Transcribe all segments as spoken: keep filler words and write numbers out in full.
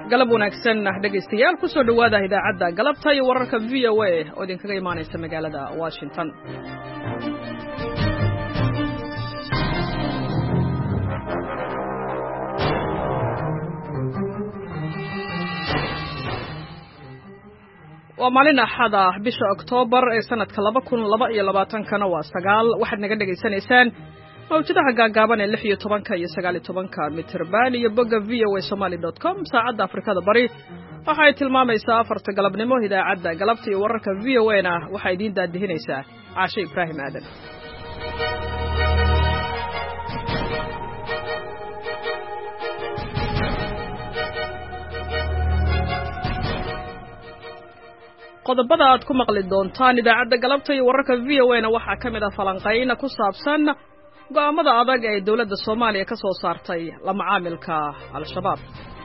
galab wanaagsan dhegaystayaal ku soo dhawaada idaacadda galabta iyo wararka V O A oo idinkaga imaanaysa magaalada Washington. waa maalin axad ah bisha Oktoobar ee sanadka laba kun laba iyo labaatan kana waa sagaal waxaad naga dhageysanaysaan mawjadaha gaagaaban ee lix iyo tobanka iyo sagaal iyo tobanka mitirban iyo bogga v o a somali dot com saacadda Afrikada Bari waxa ay tilmaamaysaa afarta galabnimo idaacadda galabta iyo wararka V O A na waxa idin daadihinaysaa Caashe Ibrahim Aadan. qodobada aad ku maqli doontaan idaacadda galabta iyo wararka V O A na waxa kamid ah falanqayn ku saabsan go'aamada adag ee dawladda Soomaaliya ka soo saartay la macaamilka al-shabaab.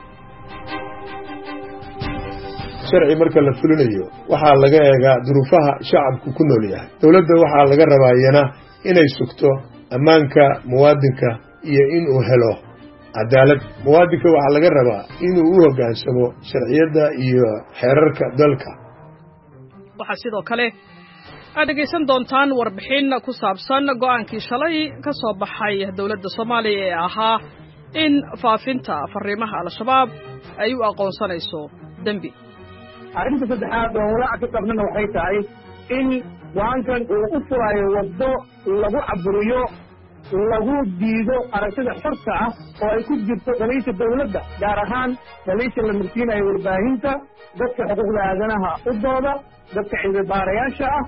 sharci marka la fulinayo waxaa laga eegaa duruufaha shacabku ku nool yahay. dawladda waxaa laga rabaayana inay sugto ammaanka muwaadinka iyo in uu helo cadaalad. muwaadinka waxaa laga rabaa inuu u hoggaansamo sharciyada iyo xeerarka dalka. waxaa sidoo kale aad dhegaysan doontaan warbixin ku saabsan go'aankii shalay ka soo baxay dawladda Soomaaliya ee ahaa in faafinta fariimaha al-shabaab ay u aqoonsanayso dambi. arrinta saddexaad oo walaac ka qabnana waxay tahay in go'aankan uu u furayo waddo lagu caburiyo lagu diido aragtida xorta ah oo ay ku jirto dhaliisha dawladda gaar ahaan dhaliisha la marsiinayo warbaahinta dadka xuquuqda aadanaha u dooda dadka ciidabaarayaasha ah.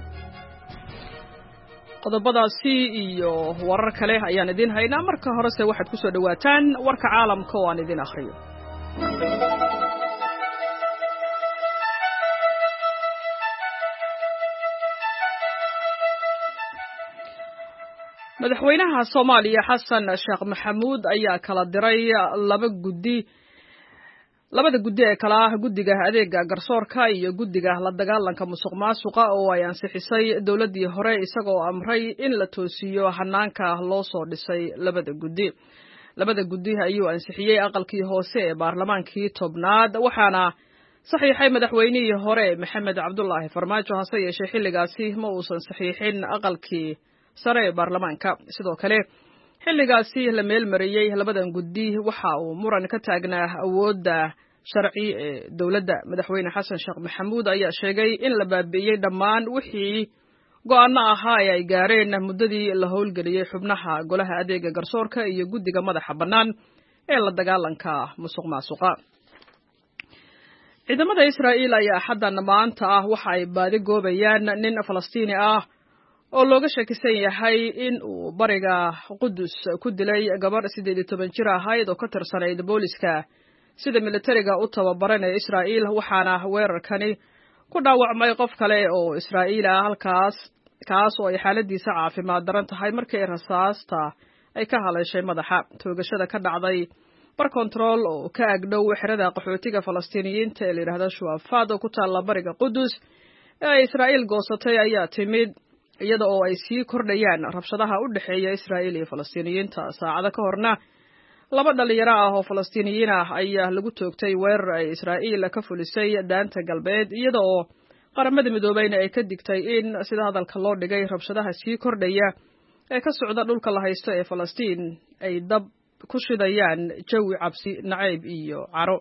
qodobadaasi iyo warar kale ayaan idin haynaa. marka horese waxaad ku soo dhawaataan warka caalamka oo aan idin akhriyo. madaxweynaha Soomaaliya Xasan Sheekh Maxamuud ayaa kala diray laba guddi labada guddi ee kala ah guddiga adeega garsoorka iyo guddiga la dagaalanka musuqmaasuqa oo ay ansixisay dawladii hore isagoo amray in la toosiyo hanaanka loo soo dhisay labada guddi. labada guddi ayuu ansixiyay aqalkii hoose ee baarlamaankii tobnaad waxaana saxiixay madaxweynihii hore Maxamed Cabdullaahi Farmaajo hase yeeshee xilligaasi ma uusan saxiixin aqalkii sare ee baarlamaanka. sidoo kale xilligaasi la meel mariyay labadan guddi waxa uu muran ka taagnaa awoodda sharci ee dawladda. madaxweyne Xasan Sheekh Maxamuud ayaa sheegay in la baabi'iyay dhammaan wixii go'aano ahaa ee ay gaareen muddadii la howlgeliyay xubnaha golaha adeega garsoorka iyo guddiga madaxa bannaan ee la dagaalanka musuqmaasuqa. ciidamada Israa'iil ayaa xaddan maanta ah waxa ay baadi goobayaan nin Falastiini ah oo looga shakisan yahay in uu bariga Qudus ku dilay gabar siddeed iyo toban jir ahayd oo ka tirsanayd booliska sida militariga u tababaran ee Israa'iil waxaana weerarkani ku dhaawacmay qof kale oo Israa'iil ah halkaas kaas oo ay xaaladiisa caafimaad daran tahay markii rasaasta ay ka haleeshay madaxa. toogashada ka dhacday bar control oo ka agdhow xerada qaxootiga Falastiiniyiinta ee la yiraahdo Shuafad oo ku taala bariga Qudus ee Israa'iil goosatay ayaa timid iyada oo ay sii kordhayaan rabshadaha u dhaxeeya Israa'iil iyo Falastiiniyiinta. saacado ka horna laba dhalinyaro ah oo Falastiiniyiin ah ayaa lagu toogtay weerar ay Israa'iil ka fulisay daanta galbeed iyada oo qaramada midoobeyna ay ka digtay in sida hadalka loo dhigay rabshadaha sii kordhaya ee ka socda dhulka la haysto ee Falastiin ay dab ku shidayaan jawi cabsi nacayb iyo caro.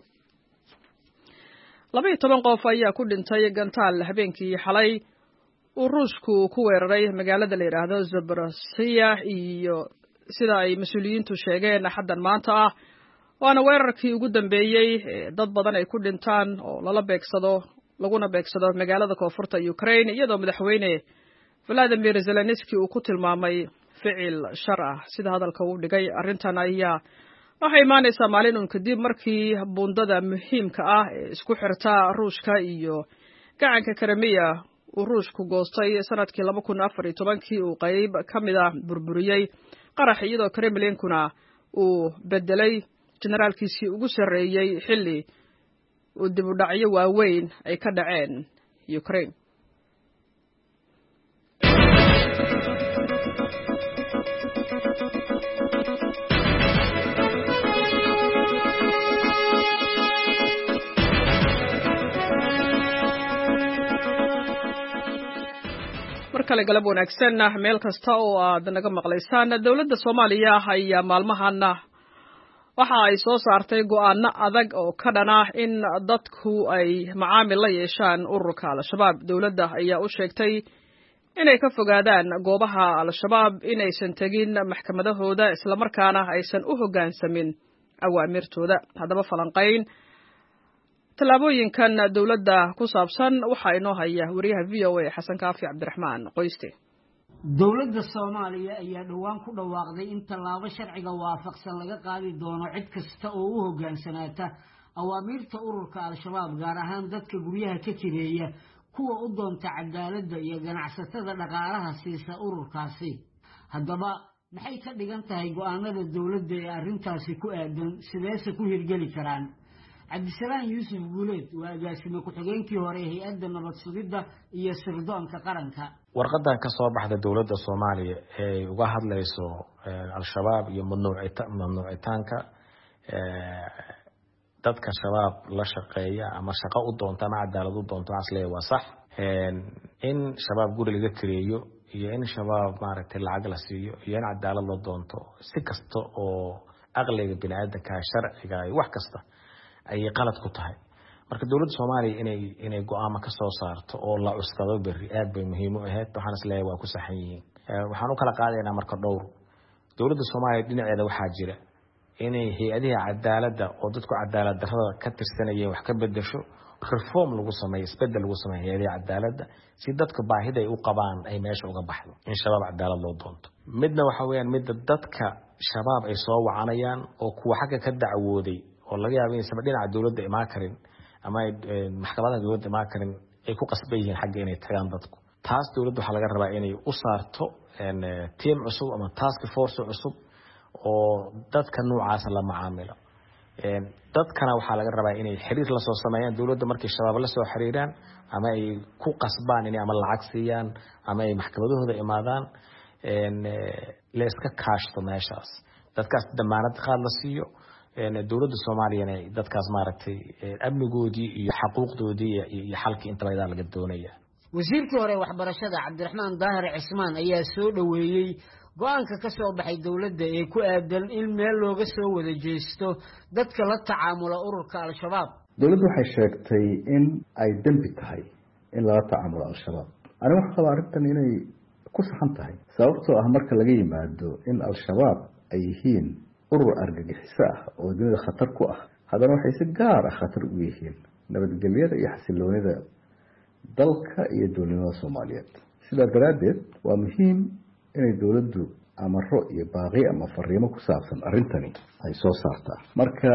laba iyo toban qof ayaa ku dhintay gantaal habeenkii xalay uu Ruushku ku weeraray magaalada la yiraahdo Zaporizhzhia iyo sida ay mas'uuliyiintu sheegeen xaddan maanta ah waana weerarkii ugu dambeeyay dad badan ay ku dhintaan oo lala beegsado laguna beegsado magaalada koonfurta Ukraine iyadoo madaxweyne Vladimir Zelensky uu ku tilmaamay ficil shar ah sida hadalka uu dhigay. arrintan ayaa waxay imaanaysaa maalin uun kadib markii buundada muhiimka ah ee isku xirta Ruushka iyo gacanka Crimea uu Ruushku goostay sanadkii laba kun afar iyo tobankii uu qayb ka mid ah burburiyay qarax iyadoo Kremlinkuna uu bedelay generaalkiisii ugu sarreeyay xilli uu dib u dhacyo waaweyn ay ka dhaceen Ukraine. kale galab wanaagsan meel kasta oo aad naga maqlaysaan dawladda Soomaaliya ayaa maalmahana waxa ay soo saartay go'aano adag oo ka dhana in dadku ay macaamil la yeeshaan ururka Al-Shabaab. Dawladda ayaa u sheegtay inay ka fogaadaan goobaha Al-Shabaab inaysan tagin maxkamadahooda isla markaana aysan u hoggaansamin awaamirtooda. Haddaba falanqayn talaabooyinkan dawladda ku saabsan waxa inoo haya wariyaha V O A Xasan Kaafi Cabdiraxmaan Qoyste. dawladda Soomaaliya ayaa dhawaan ku dhawaaqday in tallaabo sharciga waafaqsan laga qaadi doono cid kasta oo u hoggaansanaata awaamirta ururka Al-Shabaab, gaar ahaan dadka guryaha ka jireeya, kuwa u doonta cadaaladda iyo ganacsatada dhaqaalaha siisa ururkaasi. Haddaba maxay ka dhigan tahay go'aanada dawladda ee arrintaasi ku aadan, sideese ku hirgeli karaan? Cabdisalaam Yuusuf Guuleed waa agaasime ku-xigeenkii hore hay'adda nabad sugidda iyo sirdoonka qaranka. warqadan ka soo baxda dawladda Soomaaliya ee uga hadlayso Al-Shabaab iyo mamnuucitaanka dadka shabaab la shaqeeya ama shaqo u doonta ama cadaalad u doonta aslee waa sax in shabaab guri laga kireeyo iyo in shabaab maaragtay lacag la siiyo iyo in cadaalad la doonto si kasta oo aqliga bini'aadamka sharciga ay wax kasta ay qalad ku tahay. marka dawladda Soomaaliya inay inay go'aamo ka soo saarto oo la cuskado bari aad bay muhiim u ahayd. waxaan isleeyahay waa ku saxan yihiin. waxaan u kala qaadaynaa marka dhowr dawladda Soomaaliya dhinaceeda waxaa jira inay hay'adaha cadaaladda oo dadku cadaalad darrada ka tirsanayeen wax ka bedesho, reform lagu sameeyo, isbedel lagu sameeyo hay'adaha cadaaladda si dadka baahida ay u qabaan ay meesha uga baxdo in shabaab cadaalad loo doonto. midna waxa weeyaan midda dadka shabaab ay soo wacanayaan oo kuwa xagga ka dacwooday oo laga yaabo in sabab dhinaca dawladda imaan karin ama maxkamadaha dawladda imaan karin ay ku qasban yihiin xagga inay tagaan dadku. taas dawladda waxa laga rabaa inay u saarto team cusub ama task force cusub oo dadka noocaas la macaamilo. dadkana waxaa laga rabaa inay xiriir la soo sameeyaan dawladda markay shabaab la soo xiriiraan ama ay ku qasbaan inay ama lacag siiyaan ama ay maxkamadahooda imaadaan la iska kaashto meeshaas. dadkaas damaanad qaad la siiyo. dawladda Soomaaliya dadkaas maaragtay amnigoodii iyo xuquuqdoodii iyo xalkii inta badan laga doonaya. wasiirkii hore waxbarashada Cabdiraxmaan Daahir Cismaan ayaa soo dhaweeyay go'aanka ka soo baxay dawladda ee ku aadan in meel looga soo wada jeesto dadka la tacaamula ururka Al-Shabaab. dawladdu waxay sheegtay in ay dambi tahay in la tacaamulo Al-Shabaab. aniga waxaan qabaa arrintan inay ku saxan tahay sababtoo ah marka laga yimaado in Al-Shabaab ay yihiin urur argagixiso ah oo dunida khatar ku ah, haddana waxay si gaar ah khatar u yihiin nabadgelyada iyo xasiloonida dalka iyo dowladnimada Soomaaliyeed. sidaa daraaddeed waa muhiim inay dawladdu amaro iyo baaqi ama fariimo ku saabsan arrintani ay soo saartaa. marka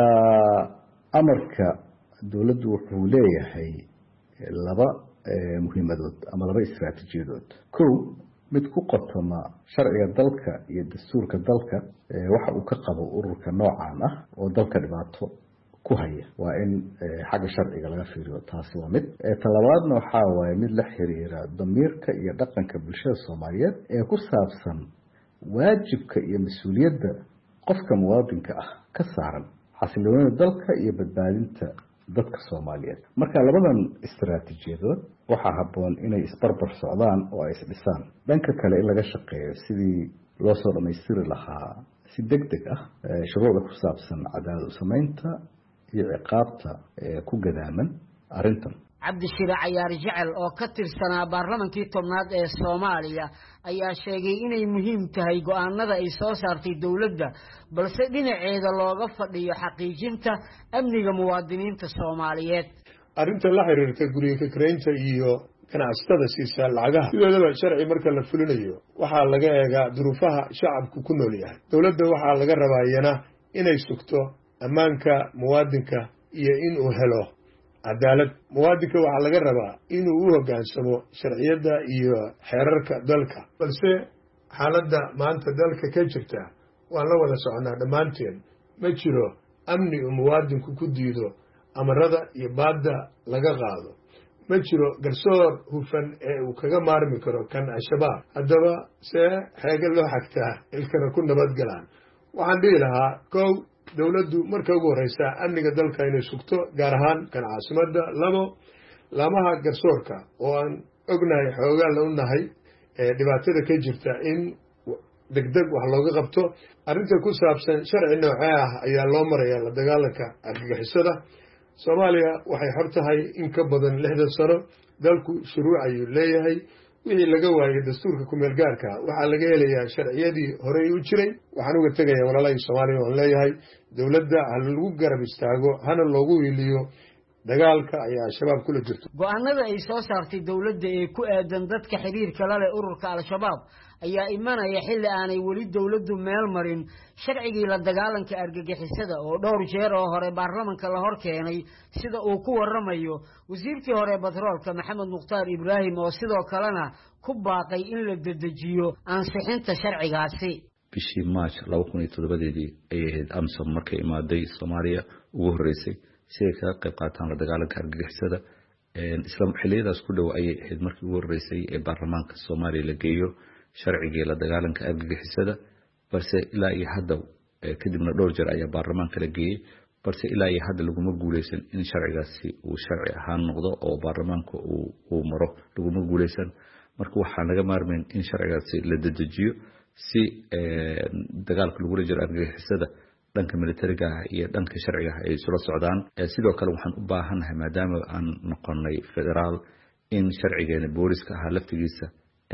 amarka dawladdu wuxuu leeyahay laba muhiimadood ama laba istiraatiijiyadood. kow, mid ku qotoma sharciga dalka iyo dastuurka dalka waxa uu ka qabo ururka noocan ah oo dalka dhibaato ku haya, waa in xagga sharciga laga fiiriyo. taasi waa mid. talabaadna waxaa waaye mid la xiriira damiirka iyo dhaqanka bulshada Soomaaliyeed ee ku saabsan waajibka iyo mas'uuliyadda qofka muwaadinka ah ka saaran xasiloonida dalka iyo badbaadinta dadka Soomaaliyeed. marka labadan istiraatiijiyadood waxaa habboon inay isbarbar socdaan oo ay isdhisaan. dhanka kale in laga shaqeeyo sidii loo soo dhammaystiri lahaa si degdeg ah shuruucda ku saabsan cadaalad u samaynta iyo ciqaabta ku gadaaman arrintan. Cabdishire Cayaar Jecel oo ka tirsanaa baarlamankii tobnaad ee Soomaaliya ayaa sheegay inay muhiim tahay go'aanada ay soo saartay dawladda, balse dhinaceeda looga fadhiyo xaqiijinta amniga muwaadiniinta Soomaaliyeed. arrinta la xiriirta guriga ka kireynta iyo ganacsatada siisa lacagaha sidoodaba sharci marka la fulinayo waxaa laga eegaa duruufaha shacabku ku nool yahay. dawladda waxaa laga rabaayana inay sugto ammaanka muwaadinka iyo in uu helo cadaalad. muwaadinka waxaa laga rabaa inuu u hoggaansamo sharciyada iyo xeerarka dalka, balse xaaladda maanta dalka ka jirta waan la wada soconaa dhammaanteen. ma jiro amni uu muwaadinku ku diido amarada iyo baadda laga qaado. ma jiro garsoor hufan ee uu kaga maarmi karo kan Al-Shabaab. haddaba see xeega loo xagtaa ilkana ku nabadgalaan. waxaan dhihi lahaa kow, dawladdu marka ugu horeysa amniga dalka inay sugto, gaar ahaan kan caasimadda. labo, laamaha garsoorka oo aan ognahay xoogaan la u nahay dhibaatada ka jirta in degdeg wax looga qabto. arrinta ku saabsan sharci noocee ah ayaa loo marayaa la dagaalanka argagixisada. soomaaliya waxay xor tahay in ka badan lixdan sano. dalku shuruuc ayuu leeyahay. wixii laga waayay dastuurka kumeel gaarka waxaa laga helayaa sharciyadii horey u jiray. waxaan uga tegayaa walaalahii soomaaliya oon leeyahay dowladda ha lagu garab istaago hana loogu wiiliyo dagaalka ayaa al-shabaab kula jirto. go-aanada ay soo saartay dowladda ee ku aadan dadka xiriirka la leh ururka al-shabaab ayaa imanaya xilli aanay weli dowladdu meel marin sharcigii la dagaalanka argagixisada oo dhowr jeer oo hore baarlamanka la hor keenay sida uu ku waramayo wasiirkii hore batroolka maxamed mukhtaar ibraahim oo sidoo kalena ku baaqay in la dedejiyo ansixinta sharcigaasi. bishii march laba kun iyo toddobadeedii ayay ahayd amsom markay imaaday soomaaliya ugu horreysay si ay kaga qayb qaataan la dagaalanka argagixisada. isla xilliyadaas ku dhow ayay ahayd markii ugu horreysay ee baarlamaanka soomaaliya la geeyo sharcigii la dagaalanka argagixisada, balse ilaa iyo hadda kadibna dhowr jeer ayaa baarlamaanka la geeyey, balse ilaa iyo hadda laguma guuleysan in sharcigaasi uu sharci ahaan noqdo oo baarlamaanka uu maro, laguma guuleysan. marka waxaan laga maarmayn in sharcigaasi la dedejiyo si dagaalka lagula jiro argagixisada dhanka militariga ah iyo dhanka sharciga ah ay isula socdaan. sidoo kale waxaan u baahanahay maadaama aan noqonay federaal in sharcigeena booliska ahaa laftigiisa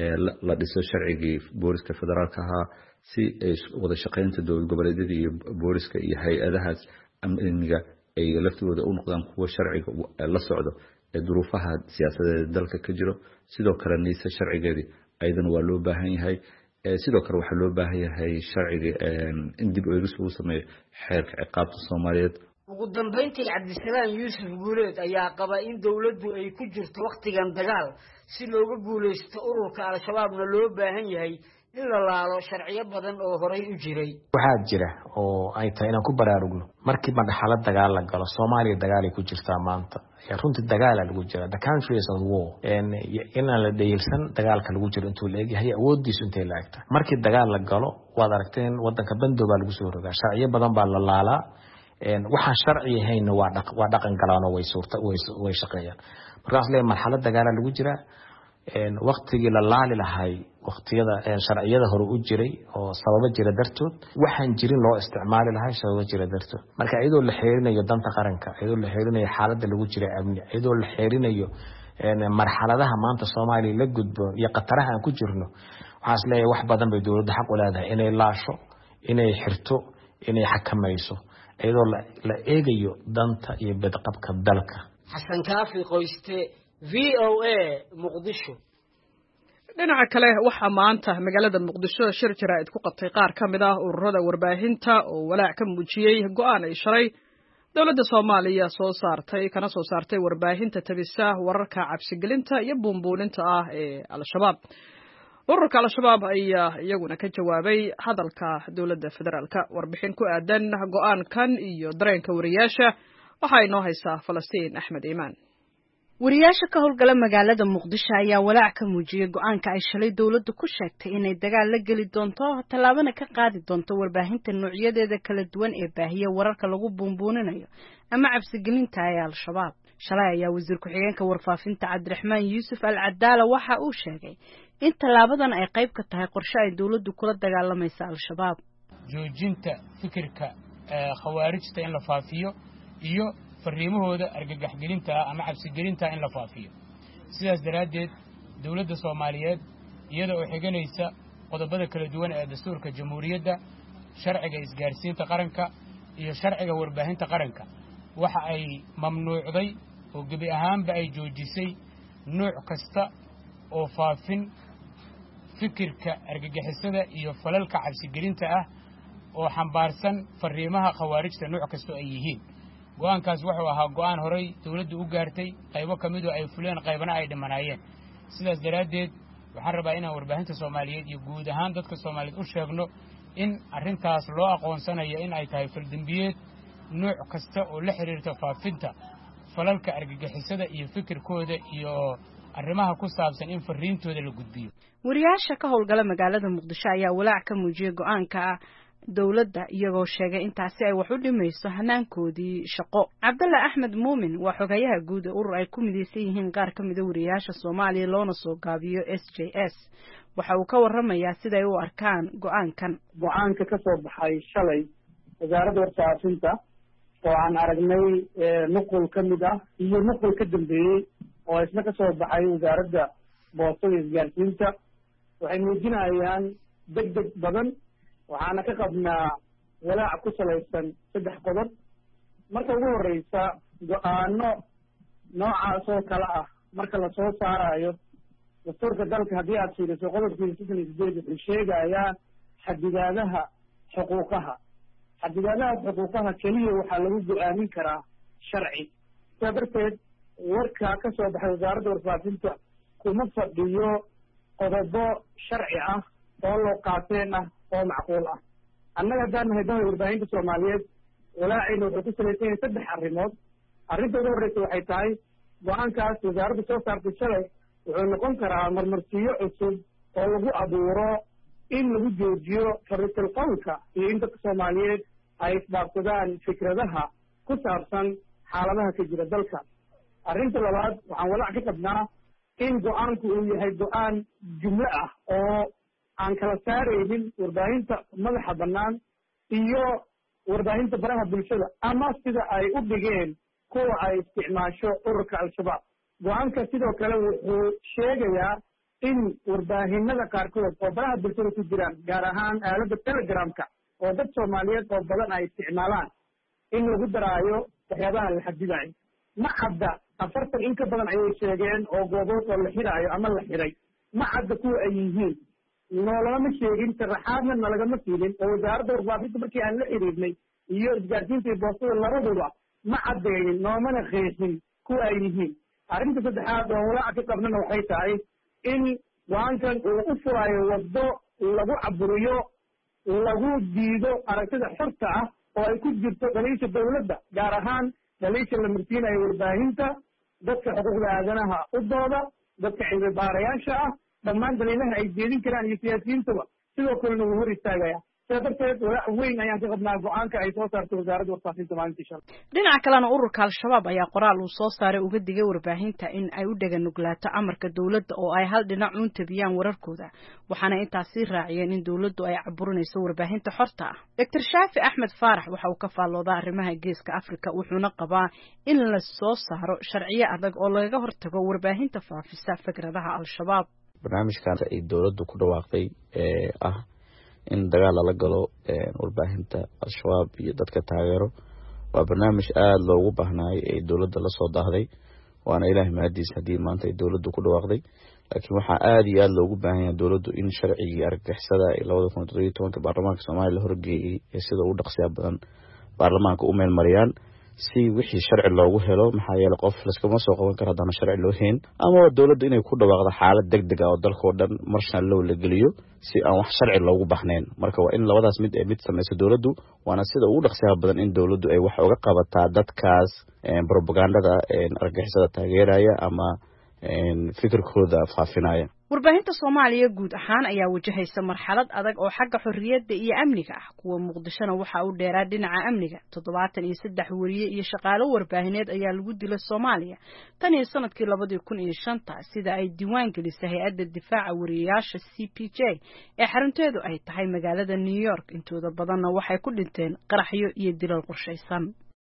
la dhiso sharcigii booliska federaalka ahaa si wada shaqaynta dowlad goboleedyada iyo booliska iyo hay-adahaas amniga ay laftigooda u noqdaan kuwa sharciga la socdo ee duruufaha siyaasadeed dalka ka jiro. sidoo kale niisa sharcigeedii ayadana waa loo baahan yahay. sidoo kale waxaa loo baahan yahay sharciga in dib u eegis lagu sameeyo xeerka ciqaabta Soomaaliyeed. ugu dambeyntii cabdisalaam yuusuf guuleed ayaa qaba in dowladdu ay ku jirto waqtigan dagaal si looga guuleysto ururka al-shabaabna loo baahan yahay in la laalo sharciyo badan oo horey u jiray. waxaa jira oo ay tahay inaan ku baraarugno markii marxalad dagaal la galo Soomaaliya dagaal ay ku jirtaa maanta. runtii dagaal lagu jira the country is on war and in la deeysan dagaalka lagu jiro intuu la eegyahay awoodiisu intee la egta. markii dagaal la galo waad aragteen wadanka bandooba lagu soo rogaa sharciyo badan baa la laalaa. waxa sharci ahayna waa dhaq waa dhaqan galaano way suurta way shaqeeyaan. markaas leeyahay marxalad dagaal lagu jira een waqtigii la laali lahay waqtiyada sharciyada hore u jiray oo sababa jira dartood waxaan jirin loo isticmaali lahay sababa jira dartood. marka iyadoo la xeerinayo danta qaranka iyadoo la xeerinayo xaaladda lagu jira amni iyadoo la xeerinayo een marxaladaha maanta Soomaaliya la gudbo iyo qataraha aan ku jirno waxaas leeyahay wax badan bay dawladda xaq u leedahay inay laasho inay xirto inay xakamayso iyadoo la eegayo danta iyo badqabka dalka. xasan kaafi qoyste V O A Muqdisho. dhinaca kale waxaa maanta magaalada Muqdisho shir jaraa'id ku qabtay qaar ka mid ah ururada warbaahinta oo walaac ka muujiyay go'aan ay shalay dawladda Soomaaliya soo saartay kana soo saartay warbaahinta tabisa wararka cabsigelinta iyo buunbuuninta ah ee al-shabaab. ururka al-shabaab ayaa iyaguna ka jawaabay hadalka dawladda federaalka. warbixin ku aadan go'aankan iyo dareenka wariyaasha waxa inoo haysaa Falastiin Axmed Iimaan. wariyaasha ka howlgala magaalada Muqdisho ayaa walaac ka muujiyay go'aanka ay shalay dawladdu ku sheegtay inay dagaal la gali doonto talaabana ka qaadi doonto warbaahinta noocyadeeda kala duwan ee baahiya wararka lagu buunbuuninayo ama cabsigelinta ee al-shabaab. shalay ayaa wasiir ku-xigeenka warfaafinta Cabdiraxmaan Yuusuf Al-Cadaala waxa uu sheegay in talaabadan ay qayb ka tahay qorshe ay dawladdu kula dagaalamayso al-shabaab. joojinta fikirka khawaarijta in la faafiyo iyo fariimahooda argagaxgelinta ama cabsigelinta in la faafiyo. sidaas daraadeed dawladda Soomaaliyeed iyada oo xiganaysa qodobada kala duwan ee dastuurka jamhuuriyadda, sharciga isgaarsiinta qaranka iyo sharciga warbaahinta qaranka waxa ay mamnuucday oo gabi ahaanba ay joojisay nooc kasta oo faafin fikirka argagixisada iyo falalka cabsigelinta ah oo xambaarsan fariimaha khawaarijta nooc kasta ay yihiin. go'aankaas wuxuu ahaa go'aan horay dawladdu u gaartay qaybo kamid oo ay fuleen qaybana ay dhimanaayeen. sidaas daraadeed waxaan rabaa inaan warbaahinta Soomaaliyeed iyo guud ahaan dadka Soomaaliyeed u sheegno in arrintaas loo aqoonsanayo in ay tahay faldambiyeed nooc kasta oo la xiriirta faafinta falalka argagixisada iyo fikirkooda iyo arrimaha ku saabsan in fariintooda la gudbiyo. wariyaasha ka howlgala magaalada Muqdisho ayaa walaac ka muujiyay go'aanka dowladda iyagoo sheegay intaasi ay wax u dhimayso hanaankoodii shaqo. Cabdalla Axmed Muumin waa xogayaha guud ee urur ay ku midaysan yihiin qaar ka mid ah wariyaasha Soomaaliya loona soo gaabiyo S J S. waxa uu ka warramayaa sida ay u arkaan go'aankan. go'aanka ka soo baxay shalay wasaaradda warfaafinta oo aan aragnay nuqul ka mid ah iyo nuqul ka dambeeyey oo isna ka soo baxay wasaaradda boostada iyo isgaarsiinta waxay muujinayaan deg deg badan waxaana ka qabnaa walaac ku salaysan saddex qodob. marka ugu horreysa go-aano noocaas oo kale ah marka lasoo saarayo dastuurka dalka haddii aad fiiriso qodobkiisa siddan iyo sideed wuxuu sheegayaa xadidaadaha xuquuqaha xadidaadaha xuquuqaha keliya waxaa lagu go-aamin karaa sharci. sidaa darteed warka ka soo baxay wasaaradda warfaafinta kuma fadhiyo qodobo sharci ah oo loo qaateen ah oo macquul ah. annaga haddaan nahay dahda warbaahinta soomaaliyeed walaacayna wuxuu ku salaysan yahay saddex arrimood. arrinta ugu horreysa waxay tahay go-aankaas wasaaradda soo saartay shalay wuxuu noqon karaa marmarsiyo cusub oo lagu abuuro in lagu joojiyo fariisul qowlka iyo in dadka soomaaliyeed ay isdhaafsadaan fikradaha ku saabsan xaaladaha ka jira dalka. arrinta labaad waxaan walaac ka qabnaa in go-aanku uu yahay go-aan jumlo ah oo aan kala saaraynin warbaahinta madaxa bannaan iyo warbaahinta baraha bulshada ama sida ay u dhigeen kuwa ay isticmaasho ururka al-shabaab. go-aanka sidoo kale wuxuu sheegayaa in warbaahinada qaarkood oo baraha bulshada ku jiraan gaar ahaan aaladda telegramka oo dad soomaaliyeed oo badan ay isticmaalaan in lagu daraayo waxyaabaha la xadidayo. ma cadda afartan in ka badan ayay sheegeen oo goobood oo la xiraayo ama la xiray. ma cadda kuwa ay yihiin noolama sheegin sharaxaadna nalagama siinin oo wasaaradda warfaafinta markii aan la xiriirnay iyo isgaarsiinta iyo boostada labaduba ma caddeeyin noomana qeexin kuwa ay yihiin. arrinta saddexaad oo walaaca ka qabnana waxay tahay in go-aankan uu u furaayo waddo lagu caburiyo lagu diido aragtida xorta ah oo ay ku jirto dhaliisha dawladda gaar ahaan dhaliisha la marsiinayo warbaahinta dadka xuquuqda aadanaha u dooda dadka cilmi baarayaasha ah dhammaan daliilaha ay jeedin karaan iyo siyaasiyiintaba sidoo kalena wuu hor istaagaya. sidaa darteed walaac weyn ayaan ka qabnaa go-aanka ay soo saartay wasaaradda warfaafinta maalintii shalay. dhinaca kalena ururka al-shabaab ayaa qoraal uu soo saaray uga digay warbaahinta in ay u dhaganuglaato amarka dowladda oo ay hal dhinac uun tabiyaan wararkooda waxaana intaas sii raaciyeen in dowladdu ay caburinayso warbaahinta xorta ah. doctor Shaafi Axmed Faarax waxa uu ka faalloodaa arrimaha geeska Afrika wuxuuna qabaa in la soo saaro sharciyo adag oo lagaga hortago warbaahinta faafisa fikradaha al-shabaab. barnaamijkan ay dowladdu ku dhawaaqday ee ah in dagaal lala galo warbaahinta al-shabaab iyo dadka taageero waa barnaamij aad loogu baahnaayo ee dowladda la soo daahday waana ilaahay mahadiis haddii maanta ay dowladdu ku dhawaaqday laakiin waxaa aad iyo aad loogu baahan yahay dowladdu in sharcigii argagixisada ee labada kun toddoba iyo tobanka baarlamaanka soomaaliya la horgeeyey ee sida ugu dhaqsiya badan baarlamaanka u meel mariyaan si wixii sharci loogu helo maxaa yeelay qof laskama soo qaban karo haddana sharci loo hayn ama dowladdu inay ku dhawaaqdo xaalad degdeg ah oo dalkoo dhan marshan low la geliyo si aan wax sharci loogu baxnayn. marka waa in labadaas mid ee mid samayso dowladdu waana sida ugu dhaqsiyaha badan in dowladdu ay wax uga qabataa dadkaas propagandada argagixisada taageeraya ama fikirkooda faafinaya. warbaahinta Soomaaliya guud ahaan ayaa wajahaysa marxalad adag oo xagga xorriyadda iyo amniga ah. kuwa Muqdishona waxa uu dheeraa dhinaca amniga toddobaatan iyo saddex wariye iyo shaqaale warbaahineed ayaa lagu dilay Soomaaliya tan iyo sanadkii labada kun iyo shanta sida ay diiwaan gelisay hay'adda difaaca wariyaasha C P J ee xarunteedu ay tahay magaalada New York. intooda badanna waxay ku dhinteen qaraxyo iyo dilal qorshaysan.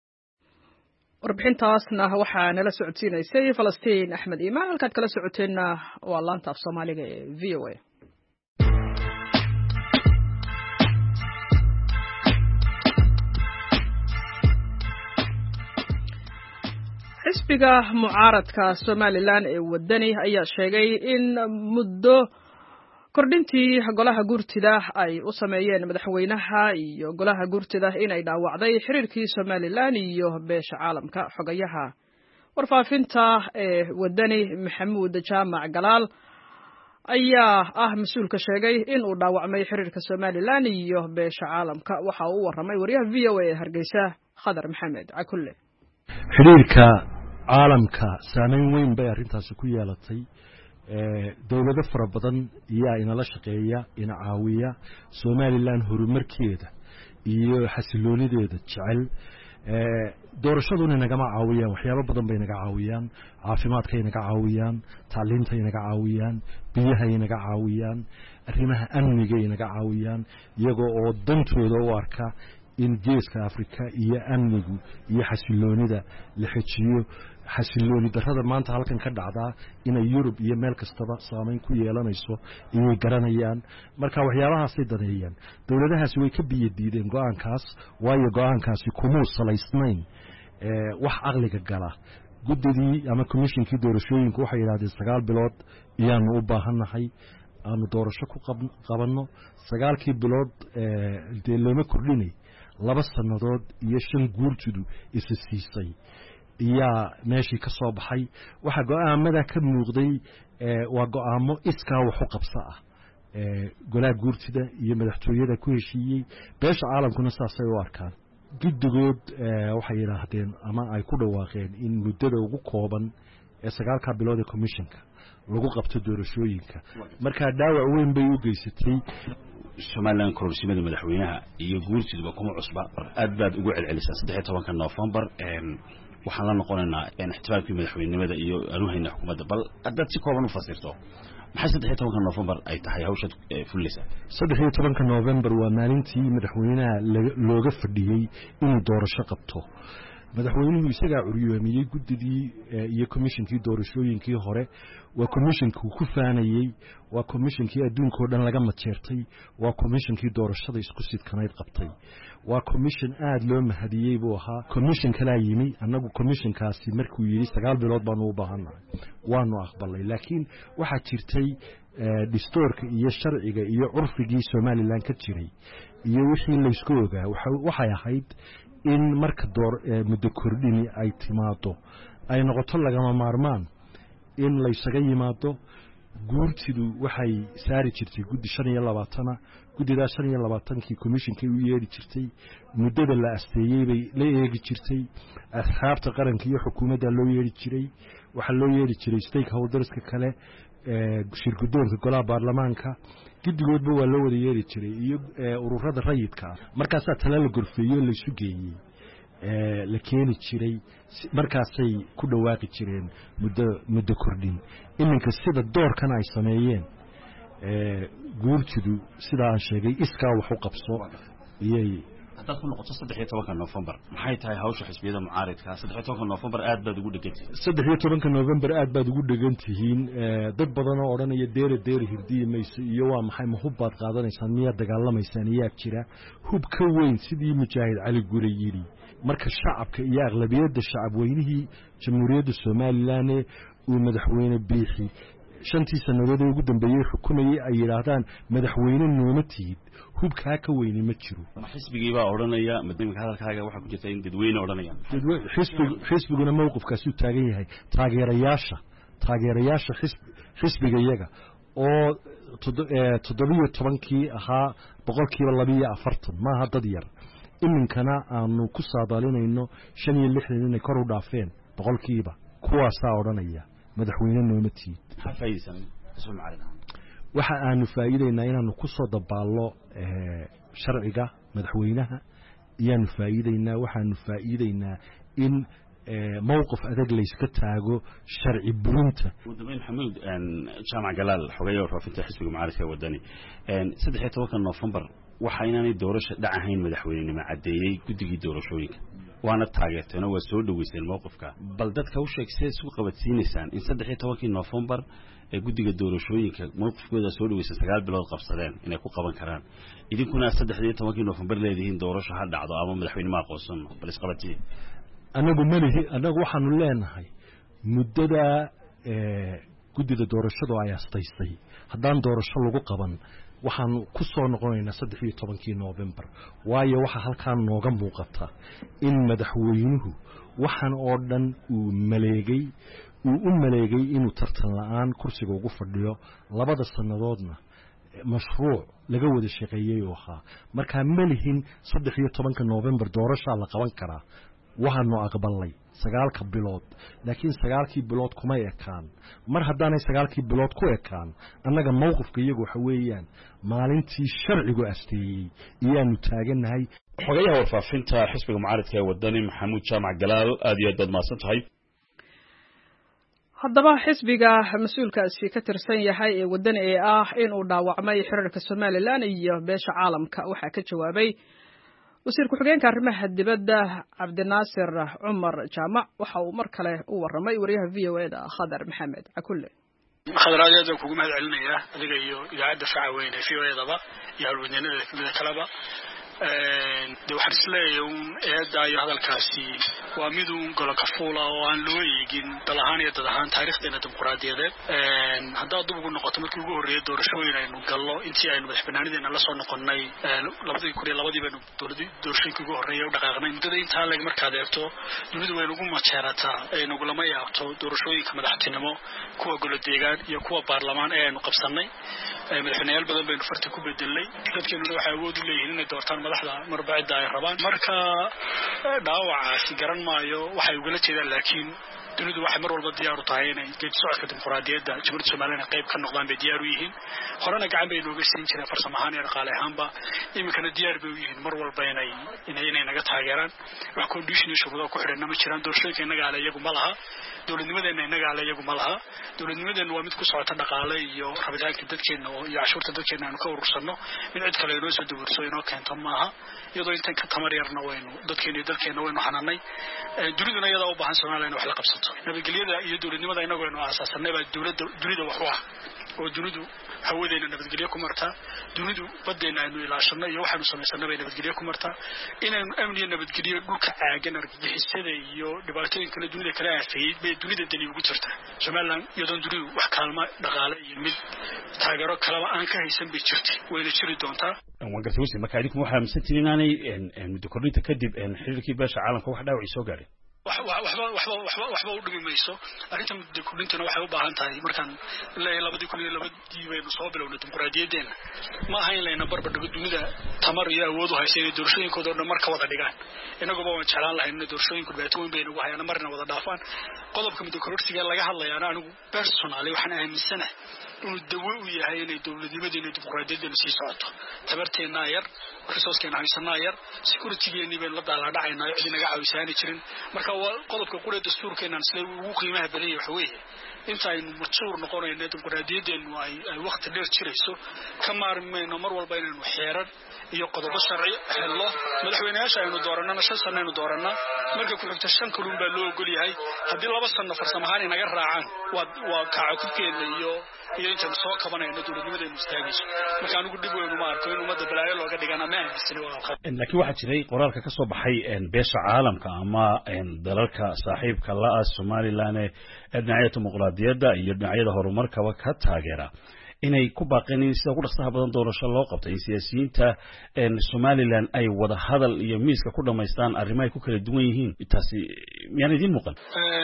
warbixintaasna waxaa nala socodsiinaysay Falastiin Axmed Iimaan halkaad kala socoteenna waa laanta af Soomaaliga ee V O A. xisbiga mucaaradka Somaliland ee wadani ayaa sheegay in muddo kordhintii golaha guurtida ay u sameeyeen madaxweynaha iyo golaha guurtida inay dhaawacday xiriirkii Somaliland iyo beesha caalamka. xogayaha warfaafinta ee wadani Maxamuud Jaamac Galaal ayaa ah mas'uulka sheegay in uu dhaawacmay xiriirka Somaliland iyo beesha caalamka. waxa uu waramay wariyaha V O A ee Hargeysa Khadar Maxamed Cakulle. xiriirka caalamka saameyn weyn bay arrintaasi ku yeelatay dawlado fara badan ayaa inala shaqeeya ina caawiya Somaliland horumarkeeda iyo xasiloonideeda jecel doorashaduna nagama caawiyaan waxyaabo badan bay naga caawiyaan caafimaadkay naga caawiyaan tacliintay naga caawiyaan biyahay naga caawiyaan arrimaha amnigay naga caawiyaan iyagoo oo dantooda u arka in geeska Afrika iyo amnigu iyo xasiloonida la xejiyo xasilooni darrada maanta halkan ka dhacda in Yurub iyo meel kastaba saameyn ku yeelanayso inay garanayaan marka waxyaabahaas ay daneeyaan dawladahaasi way ka biyadiideen go'aankaas waayo go'aankaasi kuma salaysnayn ee wax aqliga gala guddigii ama commissionkii doorashooyinku waxay yiraahdeen sagaal bilood iyaan u baahanahay aanu doorasho ku qabanno sagaalkii bilood ee lama kordhinay laba sanadood iyo shan guurtidu isa siisay iyaa meeshii ka soo baxay waxa go'aamada ka muuqday ee waa go'aamo iska wax u qabsa ah ee golaha guurtida iyo madaxtooyada ku heshiiyay beesha caalamkuna saasay u arkaan guddigood waxay yiraahdeen ama ay ku dhawaaqeen in muddada ugu kooban ee sagaalka bilood ee commissionka lagu qabto doorashooyinka marka dhaawac weyn bay u geysatay Somaliland kororsimada madaxweynaha iyo guurtiduba kuma cusba aad baad ugu celcelisay saddex iyo tobanka November een waxaan la noqonaynaa in ixtifaalkii madaxweynimada iyo aruhayna xukuumadda bal haddaad si kooban u fasirto maxay saddex iyo tobanka November ay tahay hawsha fulisa saddex iyo tobanka November waa maalintii madaxweynaha looga fadhiyay inuu doorasho qabto madaxweynuhu isaga curiyoomiyay guddigii iyo commissionkii doorashooyinkii hore waa commissionkii ku faanayay waa commissionkii adduunka oo dhan laga majeertay waa commissionkii doorashada isku sidkanayd qabtay waa commission aad loo mahadiyay buu ahaa commission kala yimi annagu commissionkaasi markuu yiri sagaal bilood baan u baahanahay waanu aqbalay laakiin waxa jirtay distorka iyo sharciga iyo curfigii Somaliland ka jiray iyo wixii la isku ogaa waxay ahayd in marka door muddo kordhini ay timaado ay noqoto lagama maarmaan in la isaga yimaado guurtidu waxay saari jirtay guddi shan iyo labaatan guddida shan iyo labaatan kii commissionkii u yeeri jirtay muddada la asteeyay bay la eegi jirtay asxaabta qaranka iyo xukuumadda loo yeeri jiray waxa loo yeeri jiray stakeholderska kale ee shirkudoonka golaha baarlamaanka guddigoodba waa loo wada yeeri jiray iyo ururada rayidka markaas tala la gorfeeyo la isu geeyay ee la keeni jiray markaasay ku dhawaaqi jireen muddo muddo kordhin iminka sida doorkan ay sameeyeen ee guurtidu sida aan sheegay iska wax u qabso iyay hadda ku noqoto saddex iyo tobanka November maxay tahay hawsha xisbiyada mucaaridka saddex iyo tobanka November aad baad ugu dhagantihiin saddex iyo tobanka November aad baad ugu dhagantihiin dad badan oo oranaya deere deere hirdiye mayso iyo waa maxay mahubbaad qaadanaysan miya dagaalamaysan iyaa jira hub ka weyn sidii mujaahid cali gure yiri marka shacabka iyo aqlabiyada shacab weynihii jamhuuriyadda Somaliland uu madaxweyne biixi shantii sanadood ugu dambeeyay xukumayay ay yiraahdaan madaxweyne noomatiid hubka ka weyn ma jiro xisbigii baa oranaya madaxweynaha hadalkaaga waxa ku jirta in dadweyne oranayaan xisbigu xisbiguna mowqifkaasi u taagan yahay taageerayaasha taageerayaasha xisbiga iyaga oo toddoba iyo toban kii ahaa boqolkiiba laba iyo afartan ma aha dad yar iminkana aanu ku saadaalinayno shan iyo lixdan inay kor u dhaafeen boqolkiiba kuwaasaa oranaya madaxweyne noomatiid xafaysan isoo macalin waxa aanu faa'iideynaa inaanu ku soo dabaallo sharciga madaxweynaha iyaanu faa'iideynaa waxaanu faa'iideynaa in mowqif adag la iska taago sharci burinta wadameen xamuud aan jaamac galaal xogeeyo roofinta xisbiga mucaaradka wadani een saddex iyo tobanka November waxa inaanay doorasho dhacayn madaxweynenimo cadeeyay guddigii doorashooyinka waana taageerteen oo soo dhaweyseen mowqifka bal dadka u sheegsay isku qabadsiinaysan in saddex iyo tobanka November ee guddiga doorashooyinka mowqifkooda soo dhaweysay sagaal bilood qabsadeen inay ku qaban karaan idinkuna saddex iyo tobanka November leedihiin doorasho ha dhacdo ama madaxweynimo aqoonsan bal isqabadtii anagu malihi anagu waxaanu leenahay muddada ee guddida doorashadu ay astaysay haddaan doorasho lagu qaban waxaan ku soo noqonaynaa saddex iyo tobankii November waayo waxa halkaan nooga muuqata in madaxweynuhu waxaan oo dhan uu maleegay uu u maleegay inuu tartan la'aan kursiga ugu fadhiyo labada sanadoodna mashruuc laga wada shaqeeyay oo ahaa marka malihin saddex iyo tobanka November doorasho la qaban karaa waxaanu aqbalay sagaalka bilood laakiin sagaalkii bilood kuma ekaan mar haddaanay sagaalkii bilood ku ekaan annaga mowqifka iyagu waxa weeyaan maalintii sharcigu asteeyay iyaanu taaganahay xogayaha warfaafinta xisbiga mucaaradka ee wadani maxamuud jaamac galaal aad iyo aad baad mahadsan tahay. haddaba xisbiga mas-uulkaasi ka tirsan yahay ee wadani ee ah inuu dhaawacmay xiriirka Somaliland iyo beesha caalamka waxaa ka jawaabay wasiir ku-xigeenka arrimaha dibadda Cabdinaasir Cumar Jaamac waxa uu mar kale u waramay wariyaha V O A da Khadar Maxamed Cakulle. khadaraad aan kugu mahad celinayaa adiga iyo idaacadda Facweyn ee V O A daba iyo halweynada kamida kalaba de waxaan isleeyahay un eedda iyo hadalkaasi waa mid uun golo ka fuula oo aan loo eegin dal ahaan iyo dad ahaan taariikhdeena dimuqraadiyadeed haddaad dib ugu noqoto markii ugu horreeyay doorashooyin aynu gallo intii aynu madaxbanaanideena la soo noqonnay labadii kun iyo labadii baynu doorashooyinkii ugu horreeyay u dhaqaaqnay muddada intaa leg markaad eegto dunidu way nagu majeerataa ay nagulama yaabto doorashooyinka madaxtinimo kuwa golo deegaan iyo kuwa baarlamaan ee aynu qabsannay madaxweynayaal badan baynu farta ku bedelnay dadkeenuna waxay awood u leeyihiin inay doortaan madaxda marba cidda ay rabaan marka dhaawacaasi garan maayo waxay ugala jeedaan laakiin dunidu waxay mar walba diyaar u tahay inay geedi socodka dimuqraadiyadda jamhuuriyadda Soomaaliya qayb ka noqdaan bay diyaar u yihiin horena gacan bay nooga siin jireen farsamo ahaan iyo dhaqaale ahaanba iminkana diyaar bay u yihiin mar walba inay inay inay naga taageeraan wax condition shuruudo ku xidhan ma jiraan doorashooyinka inaga ale iyagu ma laha dowladnimadeena inaga ale iyagu ma laha dowladnimadeena waa mid ku socota dhaqaale iyo rabitaanka dadkeena iyo cashuurta dadkeena aanu ka urursano mid cid kale inoo soo daburso inoo keento maaha iyadoo intan ka tamar yarna waynu dadkeena iyo dalkeena waynu xanaanay duniduna iyada u baahan Soomaaliya in wax la qabsato nabadgelyada iyo dowladnimada inagu aynu aasaasnay baa dowladda dunida wax u ah oo dunidu hawadeena nabadgelyo ku martaa dunidu badeena aynu ilaashanay iyo waxaanu samaysanay nabadgelyo ku martaa inaynu amniyo nabadgelyo dhulka caagan argagixisada iyo dhibaatooyinka kale dunida kale aafeeyay bay dunida dani ugu jirtaa Somaliland iyadoo dunidu wax kaalma dhaqaale iyo mid taageero kale aan ka haysan bay jirtay wayna jiri doontaa waan gartay wasi marka idinku waxa aaminsantiin inaanay muddo kordhinta kadib xiriirkii beesha caalamka wax dhaawac soo gaaray waxba waxba waxba waxba u dhimi mayso arrinta muddo kordhintana waxay u baahan tahay markaan ilaa labadii kun iyo labadii baynu soo bilownay dimuqraadiyadeena ma aha in layna barbar dhigo dunida tamar iyo awood u haysa inay doorashooyinkooda oo dhan mar ka wada dhigaan inaguba waan jeclaan lahayn in doorashooyinku dhibaato weyn bay nagu hayaan marna wada dhaafaan qodobka muddo kordhintiga laga hadlayaana anigu personally waxaan aaminsanahay inuu dawo u yahay inay dowladnimadeena dimuqraadiyadeena sii socoto tabarteena yar resourcekeena haysanaa yar securitygeena bay la daaladhacaynaa cid inaga caawisaani jirin marka waa qodobka qura dastuurkeena isla ugu qiimaha badan yahay waxa weeye inta aynu majuur noqonayno dimuqraadiyadeenu ay waqti dheer jirayso ka maarmayno mar walba inaynu xeeran iyo qodobo sharci hello madaxweynayaasha aynu dooranana shan sano aynu dooranaa marka ku xigta shan kulun baa loo ogol yahay haddii laba sano farsamo ahaan inaga raacaan waa waa kacabkeena iyo iyo inta soo kabanayna dowladnimadeenu istaagayso marka anigu dib weyn uma arko in ummadda balaayo looga dhigana ma aaminsani waa laakiin waxaa jiray qoraalka ka soo baxay beesha caalamka ama dalalka saaxiibka la ah Somaliland ee dhinacyada dimuqraadiyadda iyo dhinacyada horumarkaba ka taageera inay ku baaqeen in sida ugu dhaqsaha badan doorasho loo qabto in siyaasiyiinta Somaliland ay wada hadal iyo miiska ku dhameystaan arrimaha ay ku kala duwan yihiin taasi miyaan idin muuqan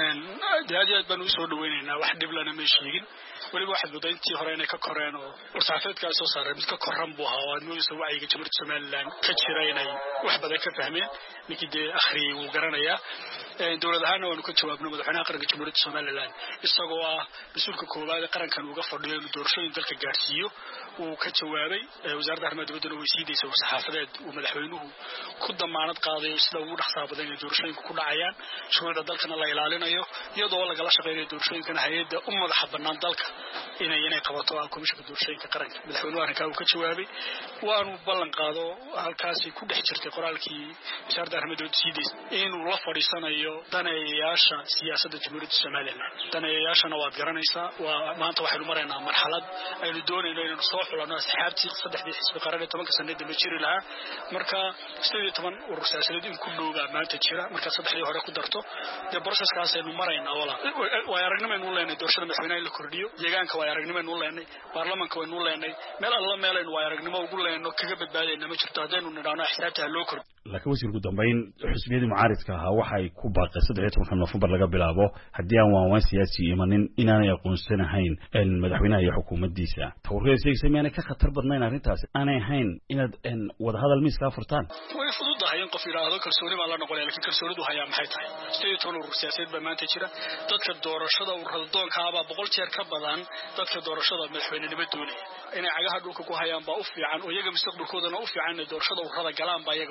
daadeed baan u soo dhaweynaynaa wax dhib lana ma sheegin waliba waxa gudayntii hore inay ka koreen oo warsaafeedka soo saaray mid ka koran buu ahaa oo mooysa wacyiga jamhuuriyadda Somaliland ka jira inay wax badan ka fahmeen ninkii de akhri uu garanaya dowladahana waanu ka jawaabnay madaxweynaha qaranka jamhuuriyadda Somaliland isagoo ah mas'uulka koowaad ee qarankan uga fadhiyo inuu doorashooyin dalka gaarsiiyo uu ka jawaabay wasaaradda arrimaha dibadda oo weydiisay saxaafadeed uu madaxweynuhu ku damaanad qaaday sida ugu dhaqsaha badan ee doorashooyinku ku dhacayaan shuruucda dalkana la ilaalinayo iyadoo laga la shaqeeyo doorashooyinkana hay'adda u madaxa bannaan dalka inay inay qabato komishanka doorashooyinka qaranka madaxweynuhu arrinka uu ka jawaabay waanu ballan qaado halkaasi ku dhex jirtay qoraalkii wasaaradda arrimaha dibadda siideys inuu la fadhiisanayo daneeyayaasha siyaasadda jamhuuriyadda Somaliland daneeyayaashana waad garanaysaa waa maanta waxaynu maraynaa marxalad aynu doonayno inaynu soo xulano asxaabtii saddexdii xisbi qaran ee tobanka sanad ma jiri lahaa marka siddeed iyo toban urur siyaasadeed in ku dhowga maanta jira marka saddexdii hore ku darto de processkaas aynu maraynaa wala way aragnimeen u leenay doorashada madaxweynaha la kordhiyo deegaanka way aragnimeen u leenay baarlamaanka way u leenay meel alla meelaynu way aragnimo ugu leeno kaga badbaadayna ma jirto hadaynu nidhaano xisaabta loo kordhiyo laakiin wasiir ugu dambeyn xisbiyadii mucaaridka ahaa waxay ku baaqeen saddex iyo tobanka Noofembar laga bilaabo haddii aan waawaan siyaasi imanin inaanay aqoonsanahayn madaxweynaha iyo xukuumaddiisa tawreesaysa miyaanay ka khatar badnayn arrintaasi aanay ahayn inaad wada hadal miiska furtaan way fududahay in qof yiraahdo kalsooni baa la noqonaya laakiin kalsoonidu hayaa maxay tahay siddeed iyo toban urur siyaasadeed baa maanta jira dadka doorashada ururada doonka ah baa boqol jeer ka badan dadka doorashada madaxweynenimo doonaya inay cagaha dhulka ku hayaan baa u fiican oo iyaga mustaqbalkoodana u fiican inay doorashada ururada galaan baa iyaga u fiican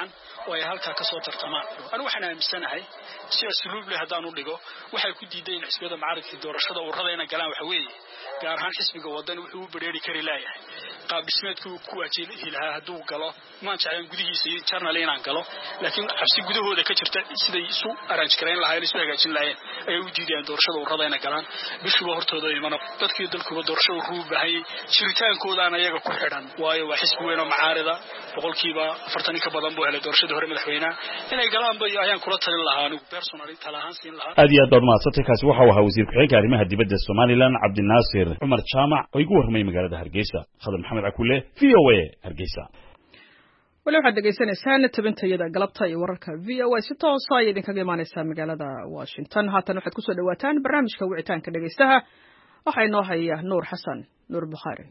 galaan oo ay halkaa ka soo tartamaan anu waxaan aaminsanahay si asluub leh haddaan u dhigo waxay ku diideen xisbiyada mucaaradka doorashada ururada inay galaan waxa weeye gaar ahaan xisbiga wadani wuxuu u bareeri kari laayahay qaab dhismeedku ku waajihi lahaa hadduu galo maan jeclaan gudihiisa iyo journal inaan galo laakiin xabsi gudahooda ka jirta siday isu arrange karayn lahaayeen isu hagaajin lahaayeen ayay u diideen doorashada ururada inay galaan bishuba hortooda imana dadkii dalkuba doorashada ururu baahayay jiritaankoodaana iyaga ku xidhan waayo waa xisbi weyn oo mucaarada boqolkiiba afartan ka badan buu helay doorashadii hore madaxweynaha inay galaanba ayaan kula talin lahaa anigu personally talahaan siin lahaa aad iyo aad baad mahadsantahay kaasi waxa uu ahaa wasiir ku-xigeenka arrimaha dibadda Somaliland Cabdinaasir Cumar Jaamac oo igu warramay magaalada Hargeysa Khadar Maxamed Akule V O A Hargeysa wali waxaad dhegaysanaysaan tabintayada galabta iyo wararka V O A si toos ah idinkaga imaanaysaa magaalada Washington haatan waxaad ku soo dhawaataan barnaamijka wicitaanka dhegaystaha waxa inoo haya Nuur Xasan Nuur Bukhari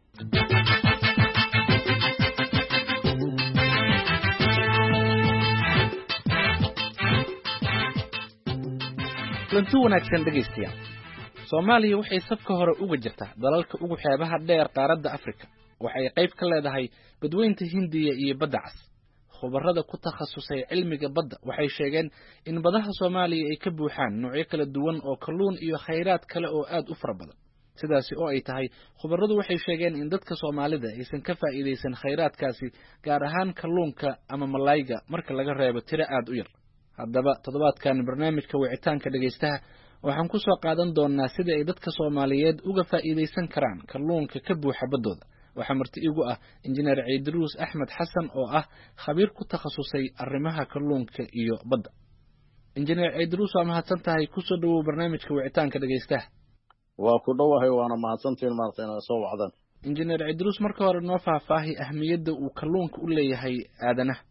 lantu wanaagsan dhegaystayaal Soomaaliya waxay safka hore uga jirtaa dalalka ugu xeebaha dheer qaaradda Afrika waxay qayb ka leedahay badweynta Hindiya iyo badda Cas khubarada ku takhasusay cilmiga badda waxay sheegeen in badaha Soomaaliya ay ka buuxaan noocyo kala duwan oo kalluun iyo khayraad kale oo aad u fara badan sidaasi oo ay tahay khubaradu waxay sheegeen in dadka Soomaalida aysan ka faa'iideysan khayraadkaasi gaar ahaan kalluunka ama malayga marka laga reebo tiro aad u yar haddaba toddobaadkan barnaamijka wicitaanka dhegaystaha waxaan ku soo qaadan doonaa sida ay dadka Soomaaliyeed uga faa'iideysan karaan kalluunka ka buuxa baddooda waxa marti igu ah injineer Ciidruus Axmed Xasan oo ah khabiir ku takhasusay arrimaha kalluunka iyo badda injineer Ciidruus waa mahadsan tahay ku soo dhawow barnaamijka wicitaanka dhegaystaha waa ku dhawahay waana mahadsantiin maartayna soo wacdan injineer Ciidruus marka hore noo faahfaahi ahmiyadda uu kalluunka u leeyahay aadanaha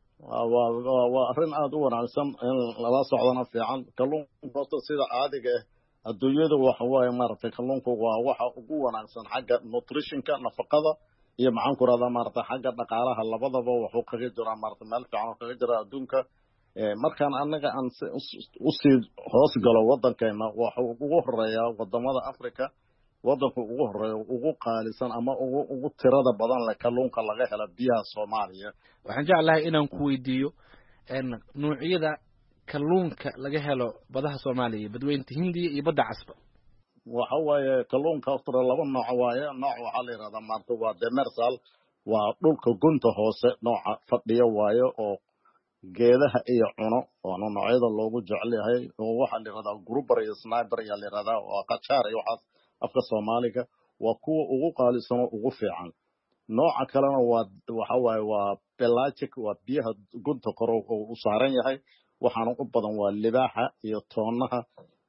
waa waa arrin aad u wanaagsan in lala socdana fiican kalluunka sida caadiga ah adduunyada waxa waaye maartay kalluunku waa waxa ugu wanaagsan xagga nutritionka nafaqada iyo maxaan ku radaa maartay xagga dhaqaalaha labadaba wuxuu kaga jiraa maartay meel fiican oo kaga jira adduunka markaan annaga aan u sii hoos galo waddankeena waxa ugu horeeya wadamada Afrika waddanku ugu horeeya ugu qaalisan ama ugu ugu tirada badan leh kalluunka laga helo biyaha Soomaaliya waxaan jeclahay inaan ku weydiiyo in noocyada kalluunka laga helo badaha Soomaaliya badweynta Hindiya iyo badda Casba waxa waaye kalluunka after laba nooc waaye nooc waxa la yiraahdaa maarta waa demersal waa dhulka gunta hoose nooca fadhiya waaye oo geedaha iyo cuno oo noocyada loogu jecel yahay oo waxa la yiraahdaa grouper iyo sniper ya la yiraahdaa oo qajaar iyo waxa afka Soomaaliga waa kuwa ugu qaalisan oo ugu fiican nooca kalena waa waxa waaye waa pelagic waa biyaha gunta kor oo u saaran yahay waxaana u badan waa libaaxa iyo toonaha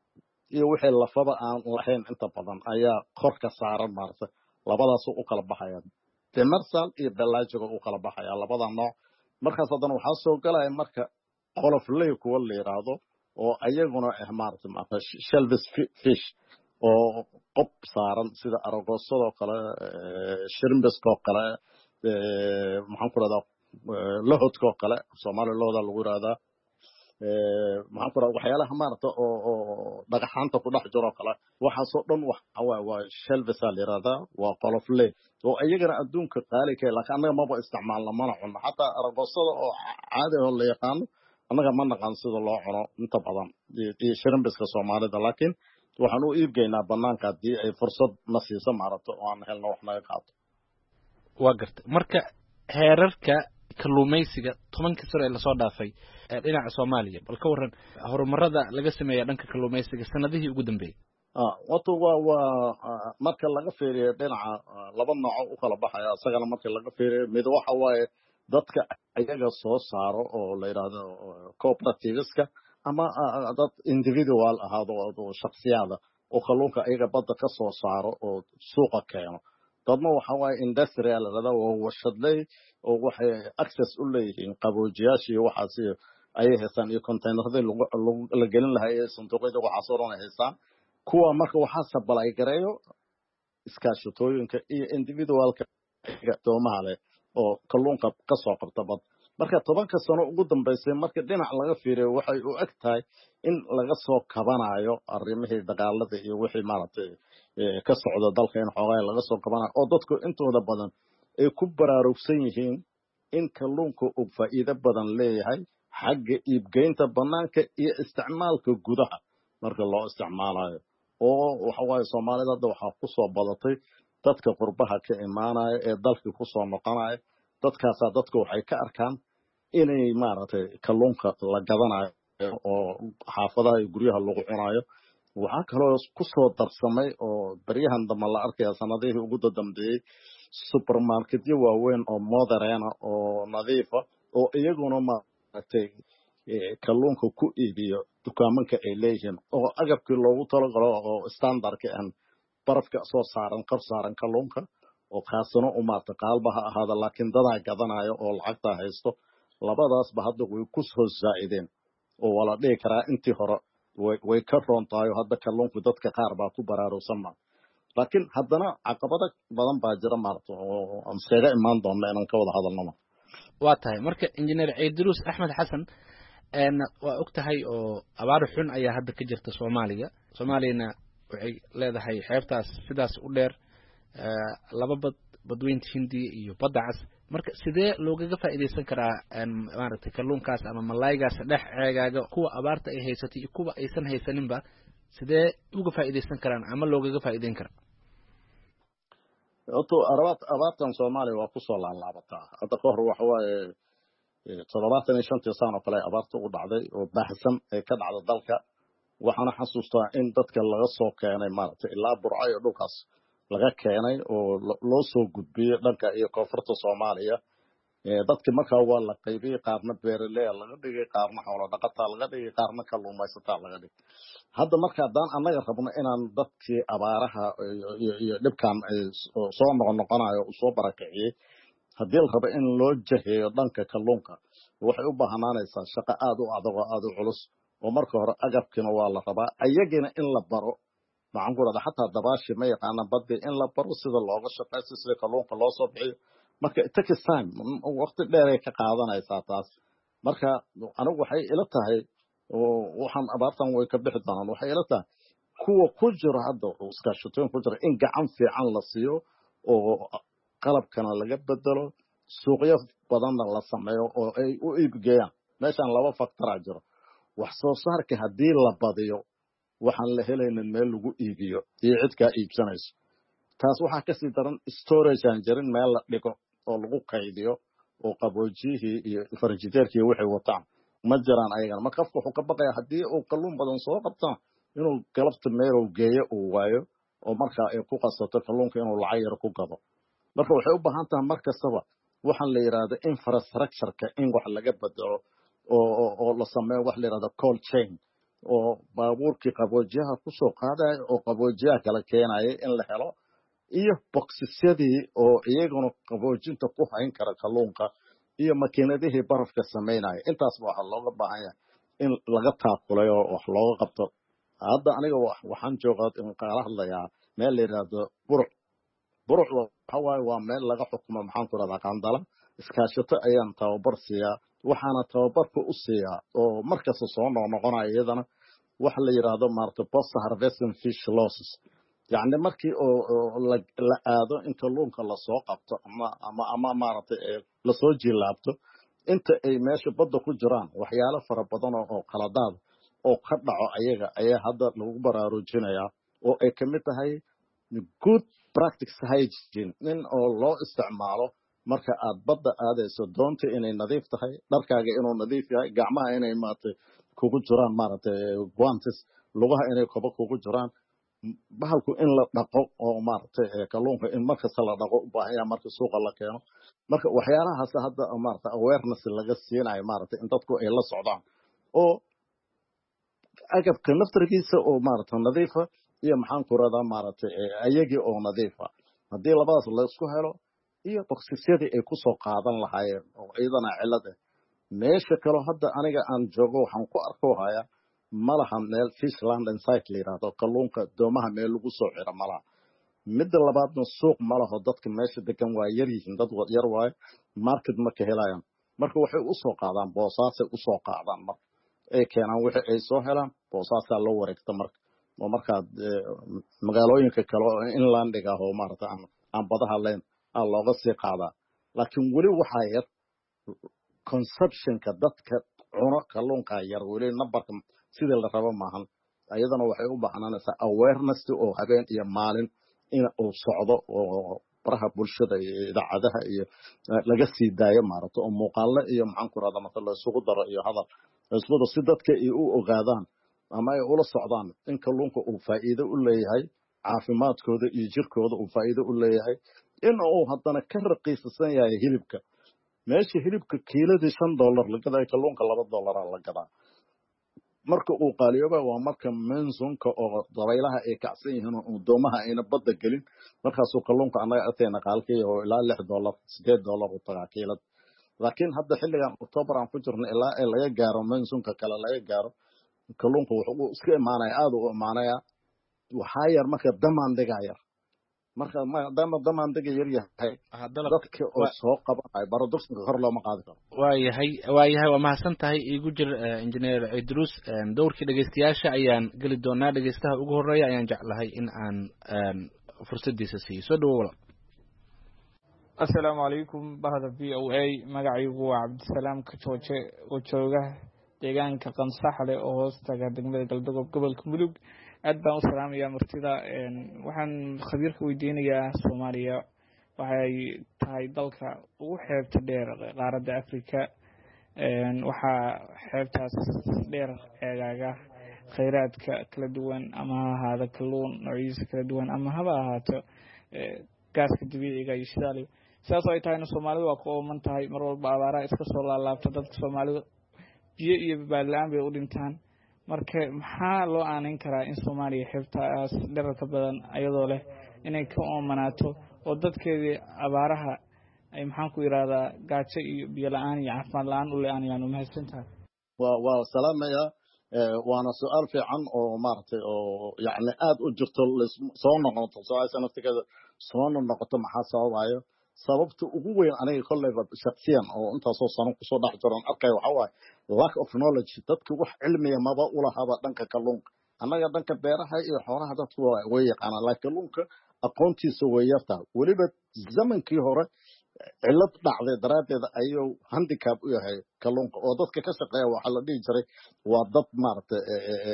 iyo wixii lafada aan lahayn inta badan ayaa kor ka saaran maarta labadaas u kala baxaya demersal iyo pelagic u kala baxaya labada nooc markaas haddana waxaa soo galaya marka qolofley kuwa la yiraahdo oo ayaguna ah maarta maarta shellfish fish oo qob saaran sida aragosada kale shrimbiska kale maxaan ku radaa lahodka kale Soomaaliya looda lagu yiraahdaa maxaan ku radaa waxyaalaha maarta oo oo dhagaxaanta ku dhex jiro kale waxa soo dhan waxa waa waa shellfish la yiraahdaa waa qolofley oo ayagana adduunka qaali ka laakiin anaga maba isticmaalna mana cuno hatta aragosada oo caadi oo la yaqaan anaga ma naqaan sida loo cuno inta badan iyo shrimbiska Soomaalida laakiin waxaan u iibgeynaa banaanka hadii ay fursad na siiso maarto oo aan helno wax naga qaato waa gartay marka heerarka kalluumaysiga tobanka sano ee la soo dhaafay ee dhinaca Soomaaliya bal ka waran horumarada laga sameeyay dhanka kalluumaysiga sanadihii ugu dambeeyay ah wato waa waa marka laga fiiriyo dhinaca laba nooc u kala baxaya asagana marka laga fiiriyo mid waxa waaye dadka ayaga soo saaro oo la yiraahdo cooperativeska ama dad individual ahaado oo shakhsiyaada oo kalluunka ayaga badda ka soo saaro oo suuqa keeno dadna waxa waaye industrial rada oo warshadley oo waxay access u leeyihiin qaboojiyaashii waxaas ay heesaan iyo containerada la gelin lahaa ee sanduuqyada waxa soo ron heesaan kuwa marka waxa sabalay gareeyo iskaashatooyinka iyo individualka doomaha leh oo kalluunka ka soo qabta bad marka tobanka sano ugu dambeysay marka dhinac laga fiiriyo waxay u eg tahay in laga soo kabanayo arrimihii dagaalada iyo wixii maaragtay ka socda dalka in xoogaa laga soo kabanayo oo dadku intooda badan ay ku baraarugsan yihiin in kalluunka uu faa'iido badan leeyahay xagga iibgeynta banaanka iyo isticmaalka gudaha marka loo isticmaalayo oo waxa waaye Soomaalida hadda waxaa ku soo badatay dadka qurbaha ka imaanaya ee dalka ku soo noqonaya dadkaas dadku waxay ka arkaan inay maaragtay kalluunka la gadanayo oo xaafadaha iyo guryaha lagu cunayo waxaa kaloo ku soo darsamay oo baryahan dambe la arkaya sanadihii ugu dambeeyay supermarketyo waaweyn oo modern oo nadiif ah oo iyaguna maaragtay kalluunka ku iibiyo dukaamanka ay leeyihiin oo agabkii loogu talagalo oo standardka ah barafka soo saaran qor saaran kalluunka oo kaasina u maarta qaalba ha ahaada laakiin dadaa gadanayo oo lacagta haysto labadaasba hadda way ku soo zaa'ideen oo wala dhigi karaa intii hore way ka roontahay hadda kalluunku dadka qaar baa ku baraarugsan ma laakiin haddana caqabado badan baa jira maarta oo aan seega imaan doona inaan ka wada hadalno waa tahay marka engineer Ciidruus Axmed Xasan een waa ogtahay oo abaar xun ayaa hadda ka jirta Soomaaliya Soomaaliyana waxay leedahay xeebtaas sidaas u dheer laba bad badweynta Hindiya iyo badda cas marka sidee loogaga faa'iideysan karaa maaragtay kalluunkaas ama malaygaas dhex ceegaaga kuwa abaarta ay haysatay iyo kuwa aysan haysaninba sidee uga faa'iideysan karaan ama loogaga faa'iideyn karaa oto arabat abaartan Soomaaliya waa ku soo laalaabataa hadda ka hor waxa waaye toddobaatan iyo shan sano kale abaarta u dhacday oo baahsan ee ka dhacday dalka waxaana xasuustaa in dadka laga soo keenay maaragtay ilaa Burco iyo dhulkaas laga keenay oo loo soo gudbiyay dhanka iyo koonfurta Soomaaliya ee dadka markaa waa la qaybiyay qaarna beeraley laga dhigay qaarna xoolo dhaqataa laga dhigay qaarna kalluumaysataa laga dhigay hadda marka daan annaga rabno inaan dadkii abaaraha iyo iyo dhibkan soo noqonayo u soo barakiciyay haddii la rabo in loo jaheeyo dhanka kalluunka waxay u baahnaanaysaa shaqo aad u adag oo aad u culus oo marka hore agabkina waa la rabaa ayagina in la baro maxaan ku radaa xataa dabaashi ma yaqaana badda in la baro sida looga shaqeysto sida kalluunka loo soo bixiyo marka it takes time waqti dheer ay ka qaadanaysaa taas marka anigu waxay ila tahay oo waxaan abaartan way ka bixi doonaan waxay ila tahay kuwa ku jira hadda iskaashatooyin ku jira in gacan fiican la siiyo oo qalabkana laga bedelo suuqyo badanna la sameeyo oo ay u iibgeeyaan meeshaan laba factor jiro wax soo saarka haddii la badiyo waxaan la helaynin meel lagu iibiyo iyo cid ka iibsanayso taas waxaa ka sii daran storage aan jirin meel la dhigo oo lagu kaydiyo oo qaboojiyihii iyo farjideerkii waxay wataan ma jiraan ayagana marka qofku wuxuu ka baqayaa haddii uu kalluun badan soo qabtaan inuu galabta meel uu geeyo uu waayo oo markaa ay ku qasato kalluunka inuu lacag yar ku gado marka waxay u baahan tahay mar kastaba waxaan la yiraahdo infrastructure-ka in wax laga bedelo oo oo la sameeyo wax la yiraahdo cold chain oo baabuurkii qaboojiyaha ku soo qaaday oo qaboojiyaha kala keenay in la helo iyo boxesyadii oo iyaguna qaboojinta ku hayn kara kalluunka iyo makiinadihii barafka sameynaya intaas waxa looga baahan yahay in laga taakulayo wax looga qabto hadda aniga waxaan joogaa in qaala hadlayaa meel la yiraahdo Burc Burc waxa waaye waa meel laga xukumo maxaan ku radaa qandala iskaashato ayaan tababar siiyaa waxaana tababarka u siiyaa oo markasta soo noqonaya iyadana wax la yiraahdo maarta post harvesting fish losses yani markii oo la aado in kalluunka la soo qabto ama ama ama maarta la soo jilaabto inta ay meesha badda ku jiraan waxyaalo fara badan oo qaladaad oo ka dhaco ayaga ayaa hadda lagu baraarujinayaa oo ay kamid tahay good practice hygiene in oo loo isticmaalo marka aad badda aadayso doonta inay nadiif tahay dharkaaga inuu nadiif yahay gacmaha inay maartay kugu jiraan maartay guantes lugaha inay kobo kugu jiraan bahalku in la dhaqo oo maartay kalluunka in marka la dhaqo u baahan yahay marka suuqa la keeno marka waxyaalahaas hadda maartay awareness laga siinayo maartay in dadku ay la socdaan oo agabka naftarkiisa oo maartay nadiif ah iyo maxaan ku radaa maartay ayagii oo nadiif ah haddii labadaas la isku helo iyo boqsisyadii ay ku soo qaadan lahaayeen oo iyadana cilad ah meesha kale hadda aniga aan joogo waxaan ku arko haya malaha meel Fishland and Site leeyahay kalluunka doomaha meel lagu soo xiro malaha mid labaadna suuq malaha dadka meesha degan waa yar yihiin dad yar waay market ma ka helayaan marka waxay u soo qaadaan boosaasay u soo qaadaan marka ay keenaan wixii ay soo helaan boosaasa loo wareegto marka oo marka magaalooyinka kale oo inlandiga oo maarta aan badaha leen aan looga sii qaadaa laakiin wali waxa yar conceptionka dadka cuno kalluunka yar weli numberka sidii la rabo maahan ayadana waxay u baahnanaysaa awareness oo habeen iyo maalin in uu socdo oo baraha bulshada iyo idaacadaha iyo laga sii daayo maaragto oo muuqaalo iyo maxaan ku radaa marka la isugu daro iyo hadal isbudo si dadka ay u ogaadaan ama ay ula socdaan in kalluunka uu faa'iido u leeyahay caafimaadkooda iyo jirkooda uu faa'iido u leeyahay in uu haddana ka raqiisan yahay hilibka meesha hilibka kiiladii shan dollar la gadaa kalluunka laba dollar la gadaa marka uu qaaliyooba waa marka monsoonka oo dabaylaha ay kacsan yihiin oo doomaha ayna badda gelin markaasuu kalluunka anaga agteena qaalkii oo ilaa lix dollar sideed dollar u tagaa kiilad laakiin hadda xilligan October aan ku jirno ilaa ay laga gaaro monsoonka kale laga gaaro kalluunka wuxuu iska imaanaya aad u imaanaya waxaa yar marka damaan dhigaya marka maadaama damaan dhiga yar yahay dadka oo soo qabanaya baroduksinka kor looma qaadi karo waayahay waayahay waa mahadsan tahay igu jir engineer Idrus dowrkii dhageystayaasha ayaan geli doonaa dhageystaha ugu horeeya ayaan jeclahay in aan fursadiisa siiyo soo dhawow walaal assalaamu calaykum bahda v o a magacaygu waa cabdisalaam kajooje oo jooga deegaanka qansaxle oo hoostaga degmada galdogob gobolka mudug aad baan u salaamayaa martida waxaan khabiirka weydiinayaa Soomaaliya waxay tahay dalka ugu xeebta dheer qaaradda Afrika waxaa xeebtaas dheer eegaaga kheyraadka kala duwan ama ha ahaado kalluun noocyadiisa kala duwan ama haba ahaato gaaska dabiiciga iyo shidaal sidaas ay tahayna Soomaalidu waa ku ooman tahay mar walba abaaraha iska soo laalaabta dadka Soomaalidu biyo iyo baadlaan bay u dhintaan marka maxaa loo aaneyn karaa in Soomaaliya xeebtaas dhererka badan ayadoo leh inay ka oomanaato oo dadkeedii abaaraha ay maxaan ku yiraahdaa gaajo iyo biyo la'aan iyo caafimaad la'aan u leeyahay mahadsantahay waa waa salaamaya waana su'aal fiican oo maartay oo yaani aad u jirto soo noqoto su'aasha naftigeeda soo noqoto maxaa sababayo sababta ugu weyn aniga kollayba shakhsiyan oo intaas oo sano ku soo dhax jiran arkay waxa waaye lack of knowledge dadku wax cilmiya maba u lahaba dhanka kalluunka anaga dhanka beeraha iyo xoolaha dadku way yaqaanaan laakiin kalluunka aqoontiisa way yartaa weliba zamankii hore cilad dhacday daraadeed ayuu handicap u yahay kalluunka oo dadka ka shaqeeya waxa la dhihi jiray waa dad maaragtay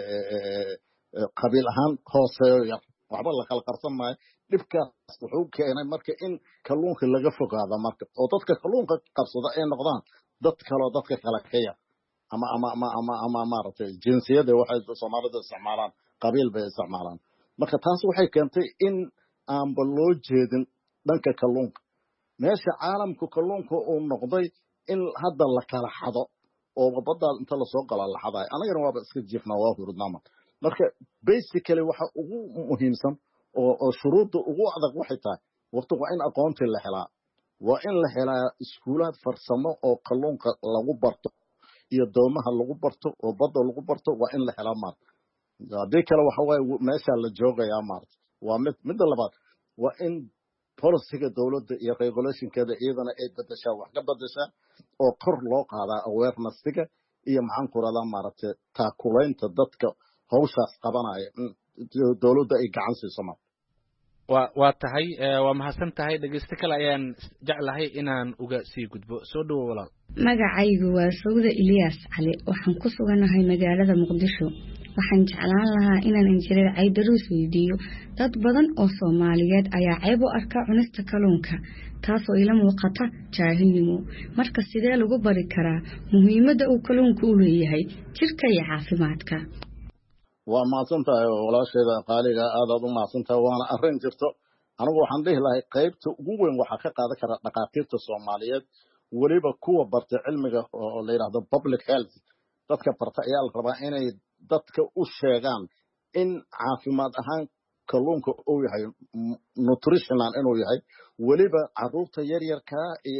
qabiil ahaan hooseeyo yar waxba la kala qarsan maayo dhibkaas wuxuu keenay marka in kalluunka laga fogaado marka oo dadka kalluunka qabsada ay noqdaan dad kale oo dadka kale ka yar ama ama ama ama ama maaragtay jinsiyada waxay Soomaalida isticmaalaan qabiil bay isticmaalaan marka taas waxay keentay in aan loo jeedin dhanka kalluunka meesha caalamku kalluunka uu noqday in hadda la kala xado oo badda inta la soo gala la xaday anagana waaba iska jiifnaa waa hurdnaa marka basically waxa ugu muhiimsan oo oo shuruudda ugu adag waxay tahay waqti waa in aqoonta la helaa waa in la helaa iskuulaad farsamo oo kalluunka lagu barto iyo doomaha lagu barto oo badda lagu barto waa in la helaa maar hadii kale waxa waaye meesha la joogayaa maar waa mid mid labaad waa in policyga dawladda iyo regulationkeeda iyadana ay bedeshaa wax ka bedeshaa oo kor loo qaadaa awareness-ka iyo maxaan ku radaa maaragtay taakulaynta dadka hawshaas qabanaya dawladda ay gacan siiso mar waa waa tahay waa mahadsan tahay dhageysta kale ayaan jeclahay inaan uga sii gudbo soo dhawo walaal magacaygu waa Sawda Ilyas Cali waxaan ku suganahay magaalada Muqdisho waxaan jeclaan lahaa inaan injineer Idrus weydiiyo dad badan oo Soomaaliyeed ayaa ceeb u arka cunista kalluunka taasoo ila muuqata jaahilnimo marka sidee lagu bari karaa muhiimadda uu kalluunku u leeyahay jirka iyo caafimaadka waa maasantahay walaashayda qaaliga aad aad u maasantahay waana arrin jirto anigu waxaan dhihi lahay qaybta ugu weyn waxa ka qaadan kara dhaqaatiirta Soomaaliyeed waliba kuwa barta cilmiga oo la yiraahdo public health dadka barta ayaa la rabaa inay dadka u sheegaan in caafimaad ahaan kalluunka uu yahay nutritional inuu yahay waliba caruurta yar yarka iyo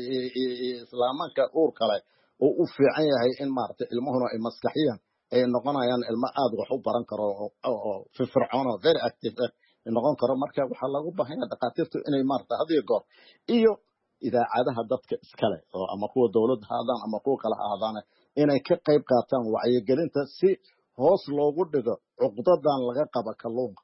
islaamka uur kale oo u fiican yahay in maartay ilmuhuna ay maskaxiyaan ay noqonayaan ilmo aad wax u baran karo oo firfircoon oo very active noqon karo marka waxa lagu baahan yahay dhaqaatiirtu inay maartay hadiyo goor iyo idaacadaha dadka iskale oo ama kuwa dawladda haadaan ama kuwa kale haadaan inay ka qayb qaataan wacyigelinta si hoos loogu dhigo cuqdadan laga qaba kalluunka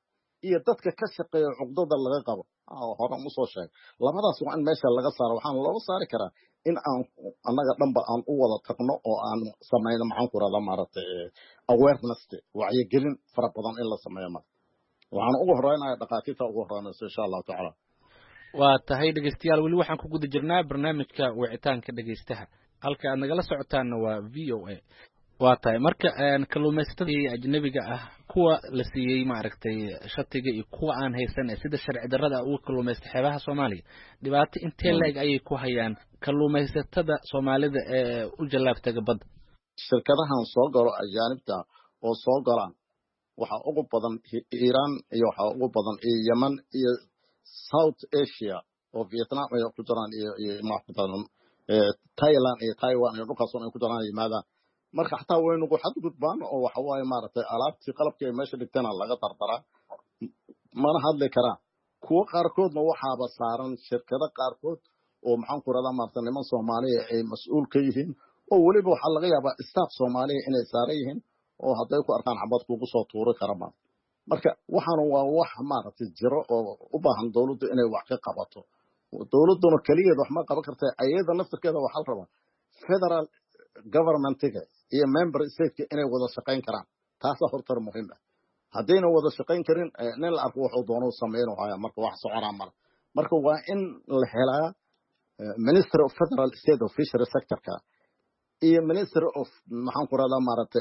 iyo dadka ka shaqeeya cuqdada laga qabo hore u soo sheegay labadaas waa in meesha laga saaro waxaan looga saari karaa in aan annaga dhanba aan u wada tagno oo aan samayno maxaan ku radaa maaragtay awareness wacyigelin fara badan in la sameeyo ma waxaan ugu horeynayaa dhaqaatiirta ugu horeynaysa insha allahu tacaala waa tahay dhegeystayaal weli waxaan ku guda jirnaa barnaamijka wicitaanka dhegeystaha halka aad nagala socotaanna waa v o a waa tahay marka kalluumaysatada ajnabiga ah kuwa la siiyey maaragtay shatiga iyo kuwa aan haysan ee sida sharci darrada uga kalluumaysta xeebaha Soomaaliya dhibaato intee leeg ayay ku hayaan kalluumaysatada Soomaalida ee u jalaabtaga badda shirkadahan soo galo ajaanibta oo soo galaan waxa ugu badan Iran iyo waxa ugu badan Yemen iyo South Asia oo Vietnam ay ku jiraan iyo iyo maxfudan Thailand iyo Taiwan iyo dhulkaas oo ay ku jiraan yimaadaan marka xataa waynu ku xad gudbaan oo waxa waaye maaragtay alaabtii qalabkii ay meesha dhigtana laga tartaraa mana hadli karaa kuwa qaarkoodna waxaaba saaran shirkado qaarkood oo maxaan ku radaa maaragtay niman Soomaaliya ay mas'uul ka yihiin oo waliba waxa laga yaabaa staff Soomaaliya inay saaran yihiin oo hadday ku arkaan xabad kugu soo tuuri karaan marka waxaan waa wax maaragtay jiro oo u baahan dawladdu inay wax ka qabato dawladduna kaliya wax ma qaban kartaa ayada naftirkeeda waxa la rabaa federal government-ga iyo member state inay wada shaqeyn karaan taas horta muhiim ah hadayna wada shaqeyn karin nin la arko wuxuu doono sameeyay marka wax soconaa mar marka waa in la helaa minister of federal state of fishery sector-ka iyo minister of maxaan ku radaa maaragtay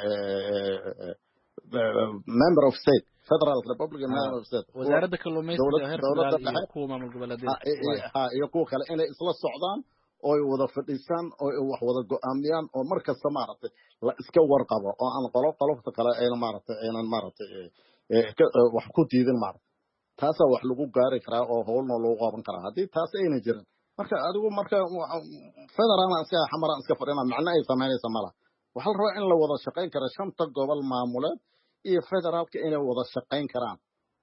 member of state federal republic member of state wasaaradda kalluumaysiga heer federaal iyo kuwa maamul goboleedyada iyo kuwa kale inay isla socdaan oo ay wada fadhiisaan oo ay wax wada go'aamiyaan oo markasta maaragtay la iska warqabo oo aan qolo qolofta kale ayna maaragtay aynan maaragtay wax ku diidin maaragtay taasa wax lagu gaari karaa oo howlna lagu qaban karaa haddii taas ayna jirin marka adigu marka federaalna iska xamara iska fadhina macna ay sameynaysa mala waxa la rabaa in la wada shaqeyn karo shanta gobol maamuleed iyo federaalka inay wada shaqeyn karaan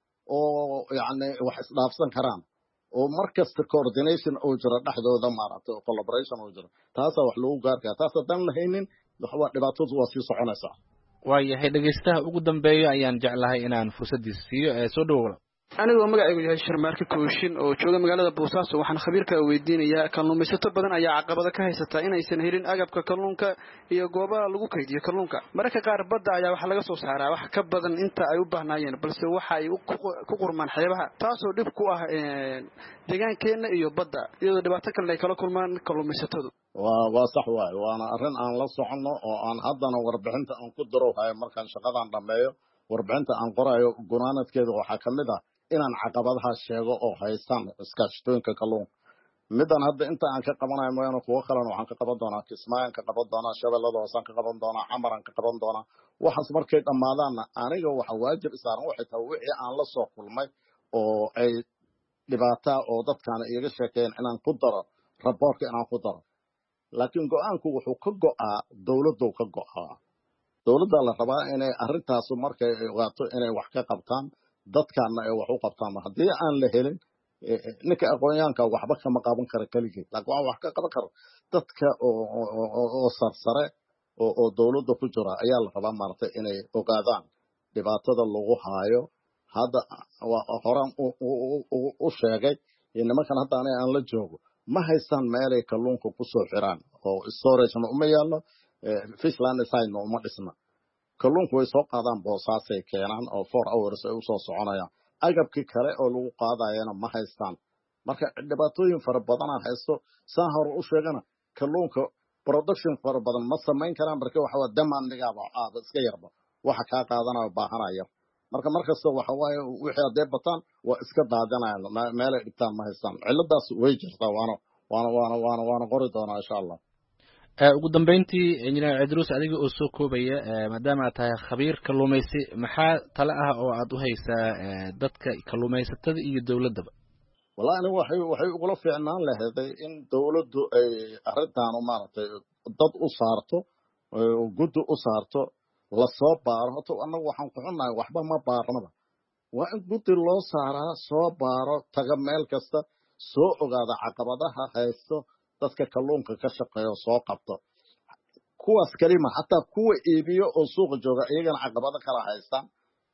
oo yacni wax isdhaafsan karaan oo markasta coordination oo jira dhaxdooda maaragtay oo collaboration oo jira taasa wax lagu gaar karaa taas haddaan la haynin waxa dhibaatadu waa sii soconaysaa waayahay dhegeystaha ugu dambeeya ayaan jeclahay inaan fursadiisa siiyo ee soo dhawow anigoo magacaygu yahay Sharmaarka Kooshin oo jooga magaalada Boosaaso waxaan khabiirka weydiinayaa kalluumaysato badan ayaa caqabado ka haysta inaysan helin agabka kalluunka iyo goobaha lagu kaydiyo kalluunka marka qaar badda ayaa waxa laga soo saaraa wax ka badan inta ay u baahnayeen balse waxa ay ku qurmaan xeebaha taasoo dhib ku ah deegaankeena iyo badda iyadoo dhibaato kale ay kala kulmaan kalluumaysatadu waa waa sax waay waana arrin aan la socono oo aan haddana warbixinta aan ku daro hayo markaan shaqadan dhameeyo warbixinta aan qorayo gunaanadkeeda waxaa ka mid ah inaan caqabadaha sheego oo haystaan iskaashatooyinka kalluunka midan hadda inta aan ka qabanayo mooyaane kuwo kalena waxaan ka qaban doonaa kismaayaan ka qaban doonaa shabeellada hoosaan ka qaban doonaa camaraan ka qaban doonaa waxaas markay dhammaadaanna aniga waxa waajib isaaran waxay tahay wixii aan la soo kulmay oo ay dhibaata oo dadkaana iiga sheekeeyeen inaan ku daro raboorka inaan ku daro laakiin go-aanku wuxuu ka go'aa dawladdu ka go'aa dawladda la rabaa inay arrintaas markay ogaato inay wax ka qabtaan dadkaana ay wax u qabtaan haddii aan la helin ninka aqoonyahanka waxba kama qaban kara keligii laakiin waa wax ka qaban kara dadka oo sarsare oo dawladda ku jira ayaa la rabaa maaragtay inay ogaadaan dhibaatada lagu haayo hadda horaan u sheegay nimankan hadda aniga aan la joogo ma haystaan meelay kalluunka kusoo xiraan oo storagena uma yaallo fishland sidena uma dhisna kalluunku way soo qaadaan boosaasay keenaan oo four hours ay usoo soconayaan agabkii kale oo lagu qaadayana ma haystaan marka dhibaatooyin fara badanaa haysto saan hore u sheegana kalluunka production fara badan ma samayn karaan marka waxa waa demandigaaba aaba iska yarba waxa kaa qaadanaya baahanaya marka markasta waxa waaye wixii hadday bataan waa iska daadanayaan meelay dhigtaan ma haystaan ciladaas way jirtaa waana waana waana waana waana qori doonaa insha allah ugu dambeyntii injineer Cidruus adiga oo soo koobaya maadaama aad tahay khabiir kalluumaysi maxaa talo ah oo aad u haysaa dadka kalluumaysatada iyo dawladaba wallahi anigu waxay waxay ugu fiicnaan lahayd in dawladdu ay arrintan maaragtay dad u saarto oo guddi u saarto la soo baaro horta anagu waxaan ku xunnahay waxba ma baarnaba waa in guddi loo saaraa soo baaro taga meel kasta soo ogaada caqabadaha haysto dadka kalluunka ka shaqeeyo soo qabto kuwaas kalima hatta kuwa iibiyo oo suuqa jooga iyagana caqabado kala haystaan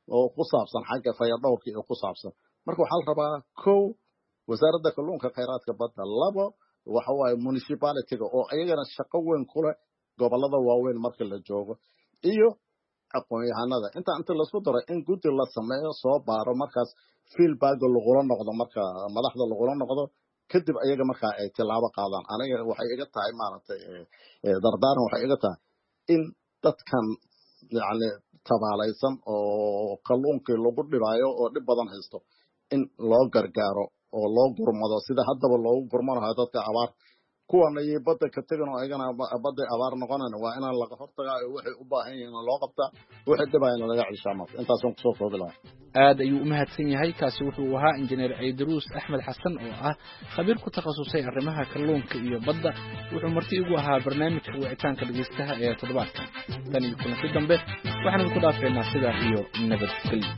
oo ku saabsan xagga fayadhowrka iyo ku saabsan marka waxaa la rabaa kow wasaaradda kalluunka khayraadka badda labo waxa waaye municipality-ga oo ayagana shaqo weyn ku leh gobollada waaweyn marka la joogo iyo aqoon-yahanada inta inta laisku daro in guddi la sameeyo soo baaro markaas feedback lagula noqdo marka madaxda lagula noqdo kadib ayaga markaa ay tilaabo qaadaan aniga waxay iga tahay maaragtay dardaaran waxay iga tahay in dadkan yacni tabaalaysan oo kalluunkii lagu dhibaayo oo dhib badan haysto in loo gargaaro oo loo gurmado sida haddaba loogu gurmanayo dadka abaar kuwana iyo badda ka tegin oo ayagana badday abaar noqonayna waa inaan laga hortagaa oo waxay u baahan yihiin loo qabtaa wixii dhibayana laga cishaa marka intaasaan kusoo koobi lahaa aad ayuu u mahadsan yahay kaasi wuxuu ahaa injineer Ciidruus Axmed Xasan oo ah khabiir ku takhasusay arrimaha kalluunka iyo badda wuxuu marti igu ahaa barnaamijka wicitaanka dhageystaha ee toddobaadka tan iyo kulanti dambe waxaan ku dhaafeynaa sida iyo nabadgelyo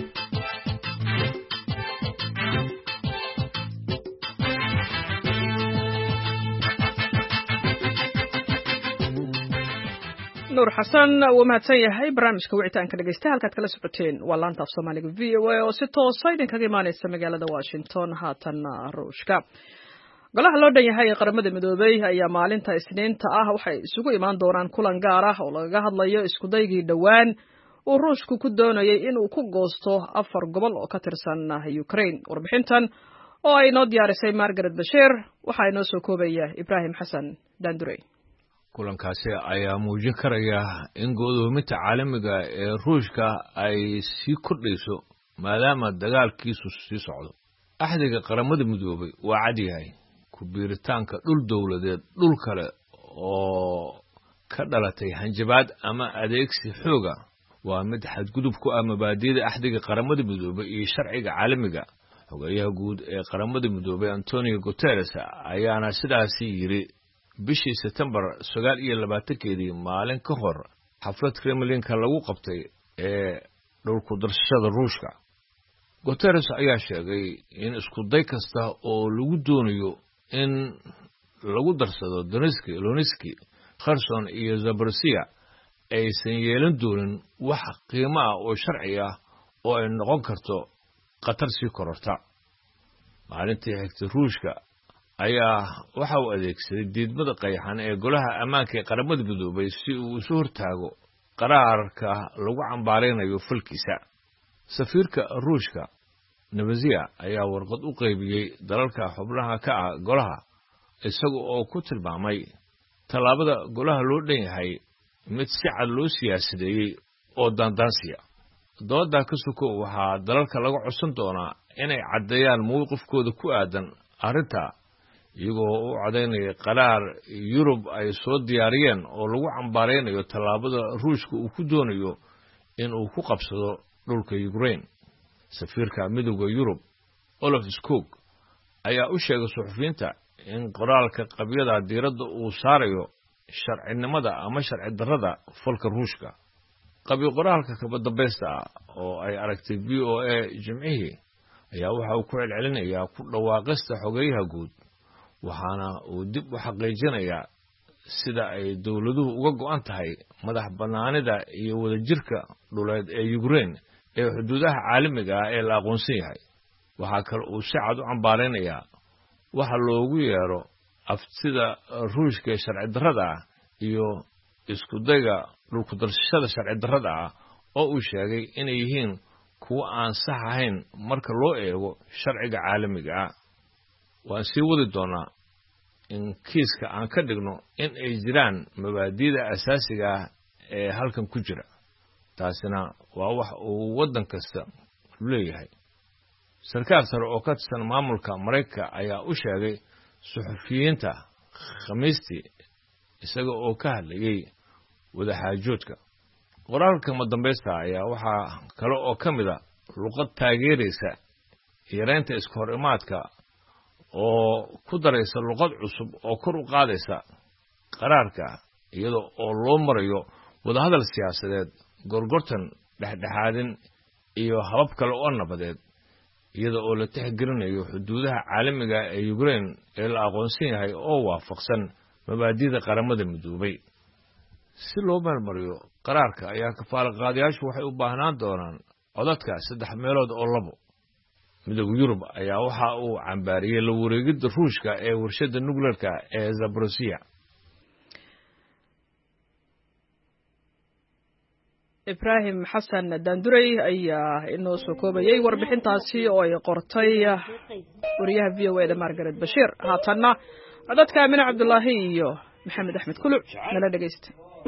nuur xasan wuu mahadsan yahay barnaamijka wicitaanka dhegeystaha halkaad kala socoteen waa laanta af soomaaliga v o a oo si toosa idinkaga imaaneysa magaalada washington haatanna ruushka golaha loo dhan yahay ee qaramada midoobay ayaa maalinta isniinta ah waxay isugu imaan doonaan kulan gaar ah oo lagaga hadlayo iskudaygii dhowaan uu ruushku ku doonayay inuu ku goosto afar gobol oo ka tirsan ukraine warbixintan oo ay noo diyaarisay margaret bashiir waxaa inoo soo koobaya ibraahim xasan daandurey kulankaasi ayaa muujin karaya in go'doominta caalamiga ee ruushka ay sii kordhayso maadaama dagaalkiisu sii socdo axdiga qaramada midoobay waa cad yahay ku biiritaanka dhul dowladeed dhul kale oo ka dhalatay hanjabaad ama adeegsi xooga waa mid xadgudub ku ah mabaadi'da axdiga qaramada midoobay iyo sharciga caalamiga xogayaha guud ee qaramada midoobay Antonio Guterres ayaana sidaasi yiri bishii September sagaal iyo labaatankeedii maalin ka hor xaflad Kremlinka lagu qabtay ee dhulku darshada Ruushka Guterres ayaa sheegay in isku day kasta oo lagu doonayo in lagu darsado Donetsk, Luhansk, Kherson iyo Zaporizhia aysan yeelan doonin wax qiimo ah oo sharci ah oo ay noqon karto qatar sii kororta maalintii xigtay Ruushka ayaa waxa uu adeegsaday diidmada qayxan ee golaha ammaanka ee qaramada midoobay si uu isu hortaago qaraarka lagu cambaareynayo falkiisa safiirka Ruushka Nabazia ayaa warqad u qaybiyay dalalka xubnaha ka ah golaha isaga oo ku tilmaamay talaabada golaha loo dhan yahay mid si cad loo siyaasadeeyay oo dandansiya dooda ka suko waxaa dalalka laga codsan doonaa inay caddeeyaan mowqifkooda ku aadan arrinta iyagoo u codeynaya qaraar Yurub ay soo diyaariyeen oo lagu cambaareynayo talaabada Ruushka uu ku doonayo in uu ku qabsado dhulka Ukraine safiirka midowga Yurub Olaf Skog ayaa u sheegay suxufiyiinta in qoraalka qabyada diiradda uu saarayo sharcinimada ama sharci darrada falka Ruushka qabi qoraalka ka badbaysta oo ay aragtay V O A jimcihii ayaa waxa uu ku celcelinayaa ku dhawaaqista xogayaha guud waxaana uu dib u xaqiijinayaa sida ay dawladuhu uga go'an tahay madax bannaanida iyo wadajirka dhuleed ee Ukraine ee xuduudaha caalamiga ah ee la aqoonsan yahay waxa kale uu si cad u cambaareynayaa waxa loogu yeero aftida Ruushka ee sharci darrada iyo isku dayga dhulku darshada sharci darrada ah oo uu sheegay inay yihiin kuwa aan sax ahayn marka loo eego sharciga caalamiga ah waan sii wadi doonaa in kiiska aan ka dhigno in ay jiraan mabaadi'da asaasiga ah ee halkan ku jira taasina waa wax uu waddan kasta leeyahay sarkaal sare oo ka tirsan maamulka Mareykanka ayaa u sheegay suxufiyiinta Khamiistii isaga oo ka hadlayay wadaxaajoodka qoraalka madambeysta ayaa waxaa kale oo ka mid ah luqad taageeraysa yareynta iska hor imaadka oo ku daraysa luqad cusub oo kor u qaadaysa qaraarka iyada oo loo marayo wadahadal siyaasadeed gorgortan dhexdhexaadin iyo habab kale oo nabadeed iyada oo la tixgelinayo xuduudaha caalamiga ee Ukraine ee la aqoonsan yahay oo waafaqsan mabaadi'da qaramada midoobay si loo marmariyo qaraarka ayaa kafaala qaadayaashu waxay u baahnaan doonaan codadka saddex meelood oo labo midowga yurub ayaa waxa uu cambaariyey la wareegidda ruushka ee warshadda nuclearka ee Zaporozhye. ibraahim xasan daanduray ayaa inoo soo koobayay warbixintaasi oo ay qortay wariyaha v o a Margaret Bashir. haatanna codadka Amina Cabdullaahi iyo maxamed axmed kuluc nala dhageysta.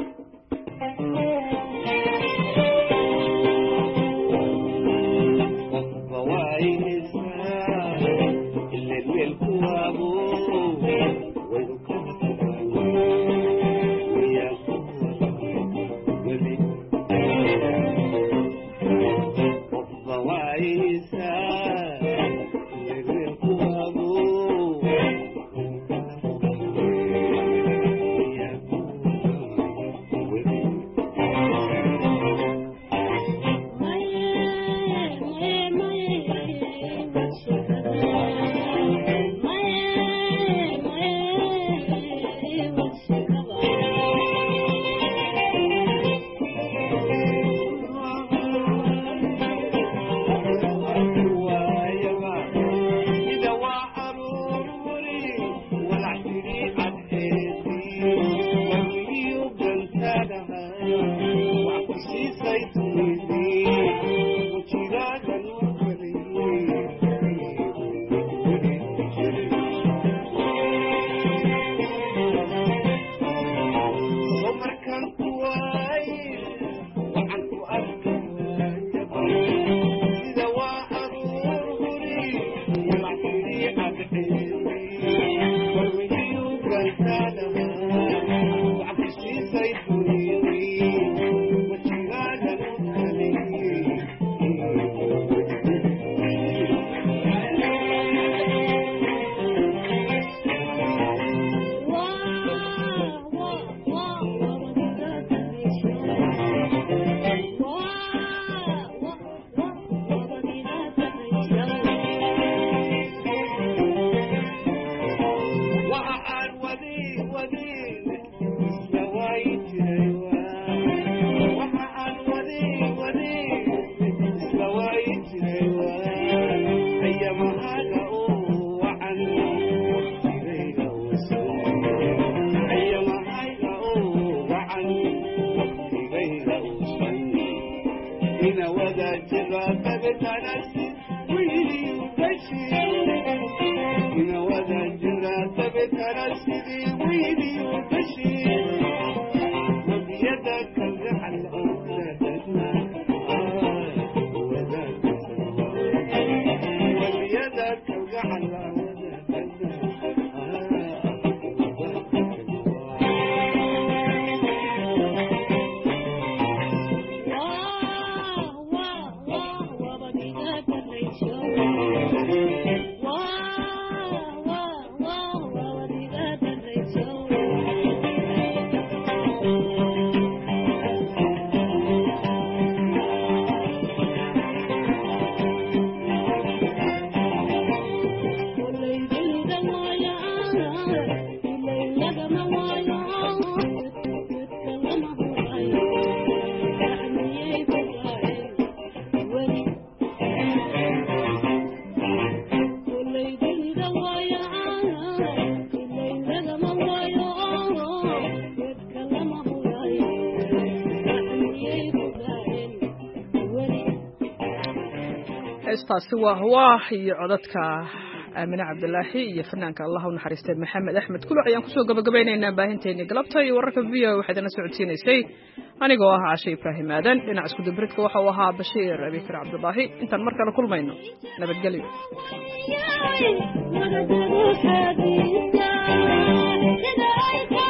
heestaasi waa hawaa iyo codadka Amina Cabdullaahi iyo fanaanka Allah u naxariistay Maxamed Axmed Kuluc ayaan kusoo gabagabaynaynaa baahinteena galabta iyo wararka V O A waxaad na socodsiinaysay anigoo ah Caashay Ibraahim Aadan dhinaca isku dubridka waxa uu ahaa Bashiir Abikar Cabdullaahi intaan mar kale kulmayno nabadgelyo Thank you.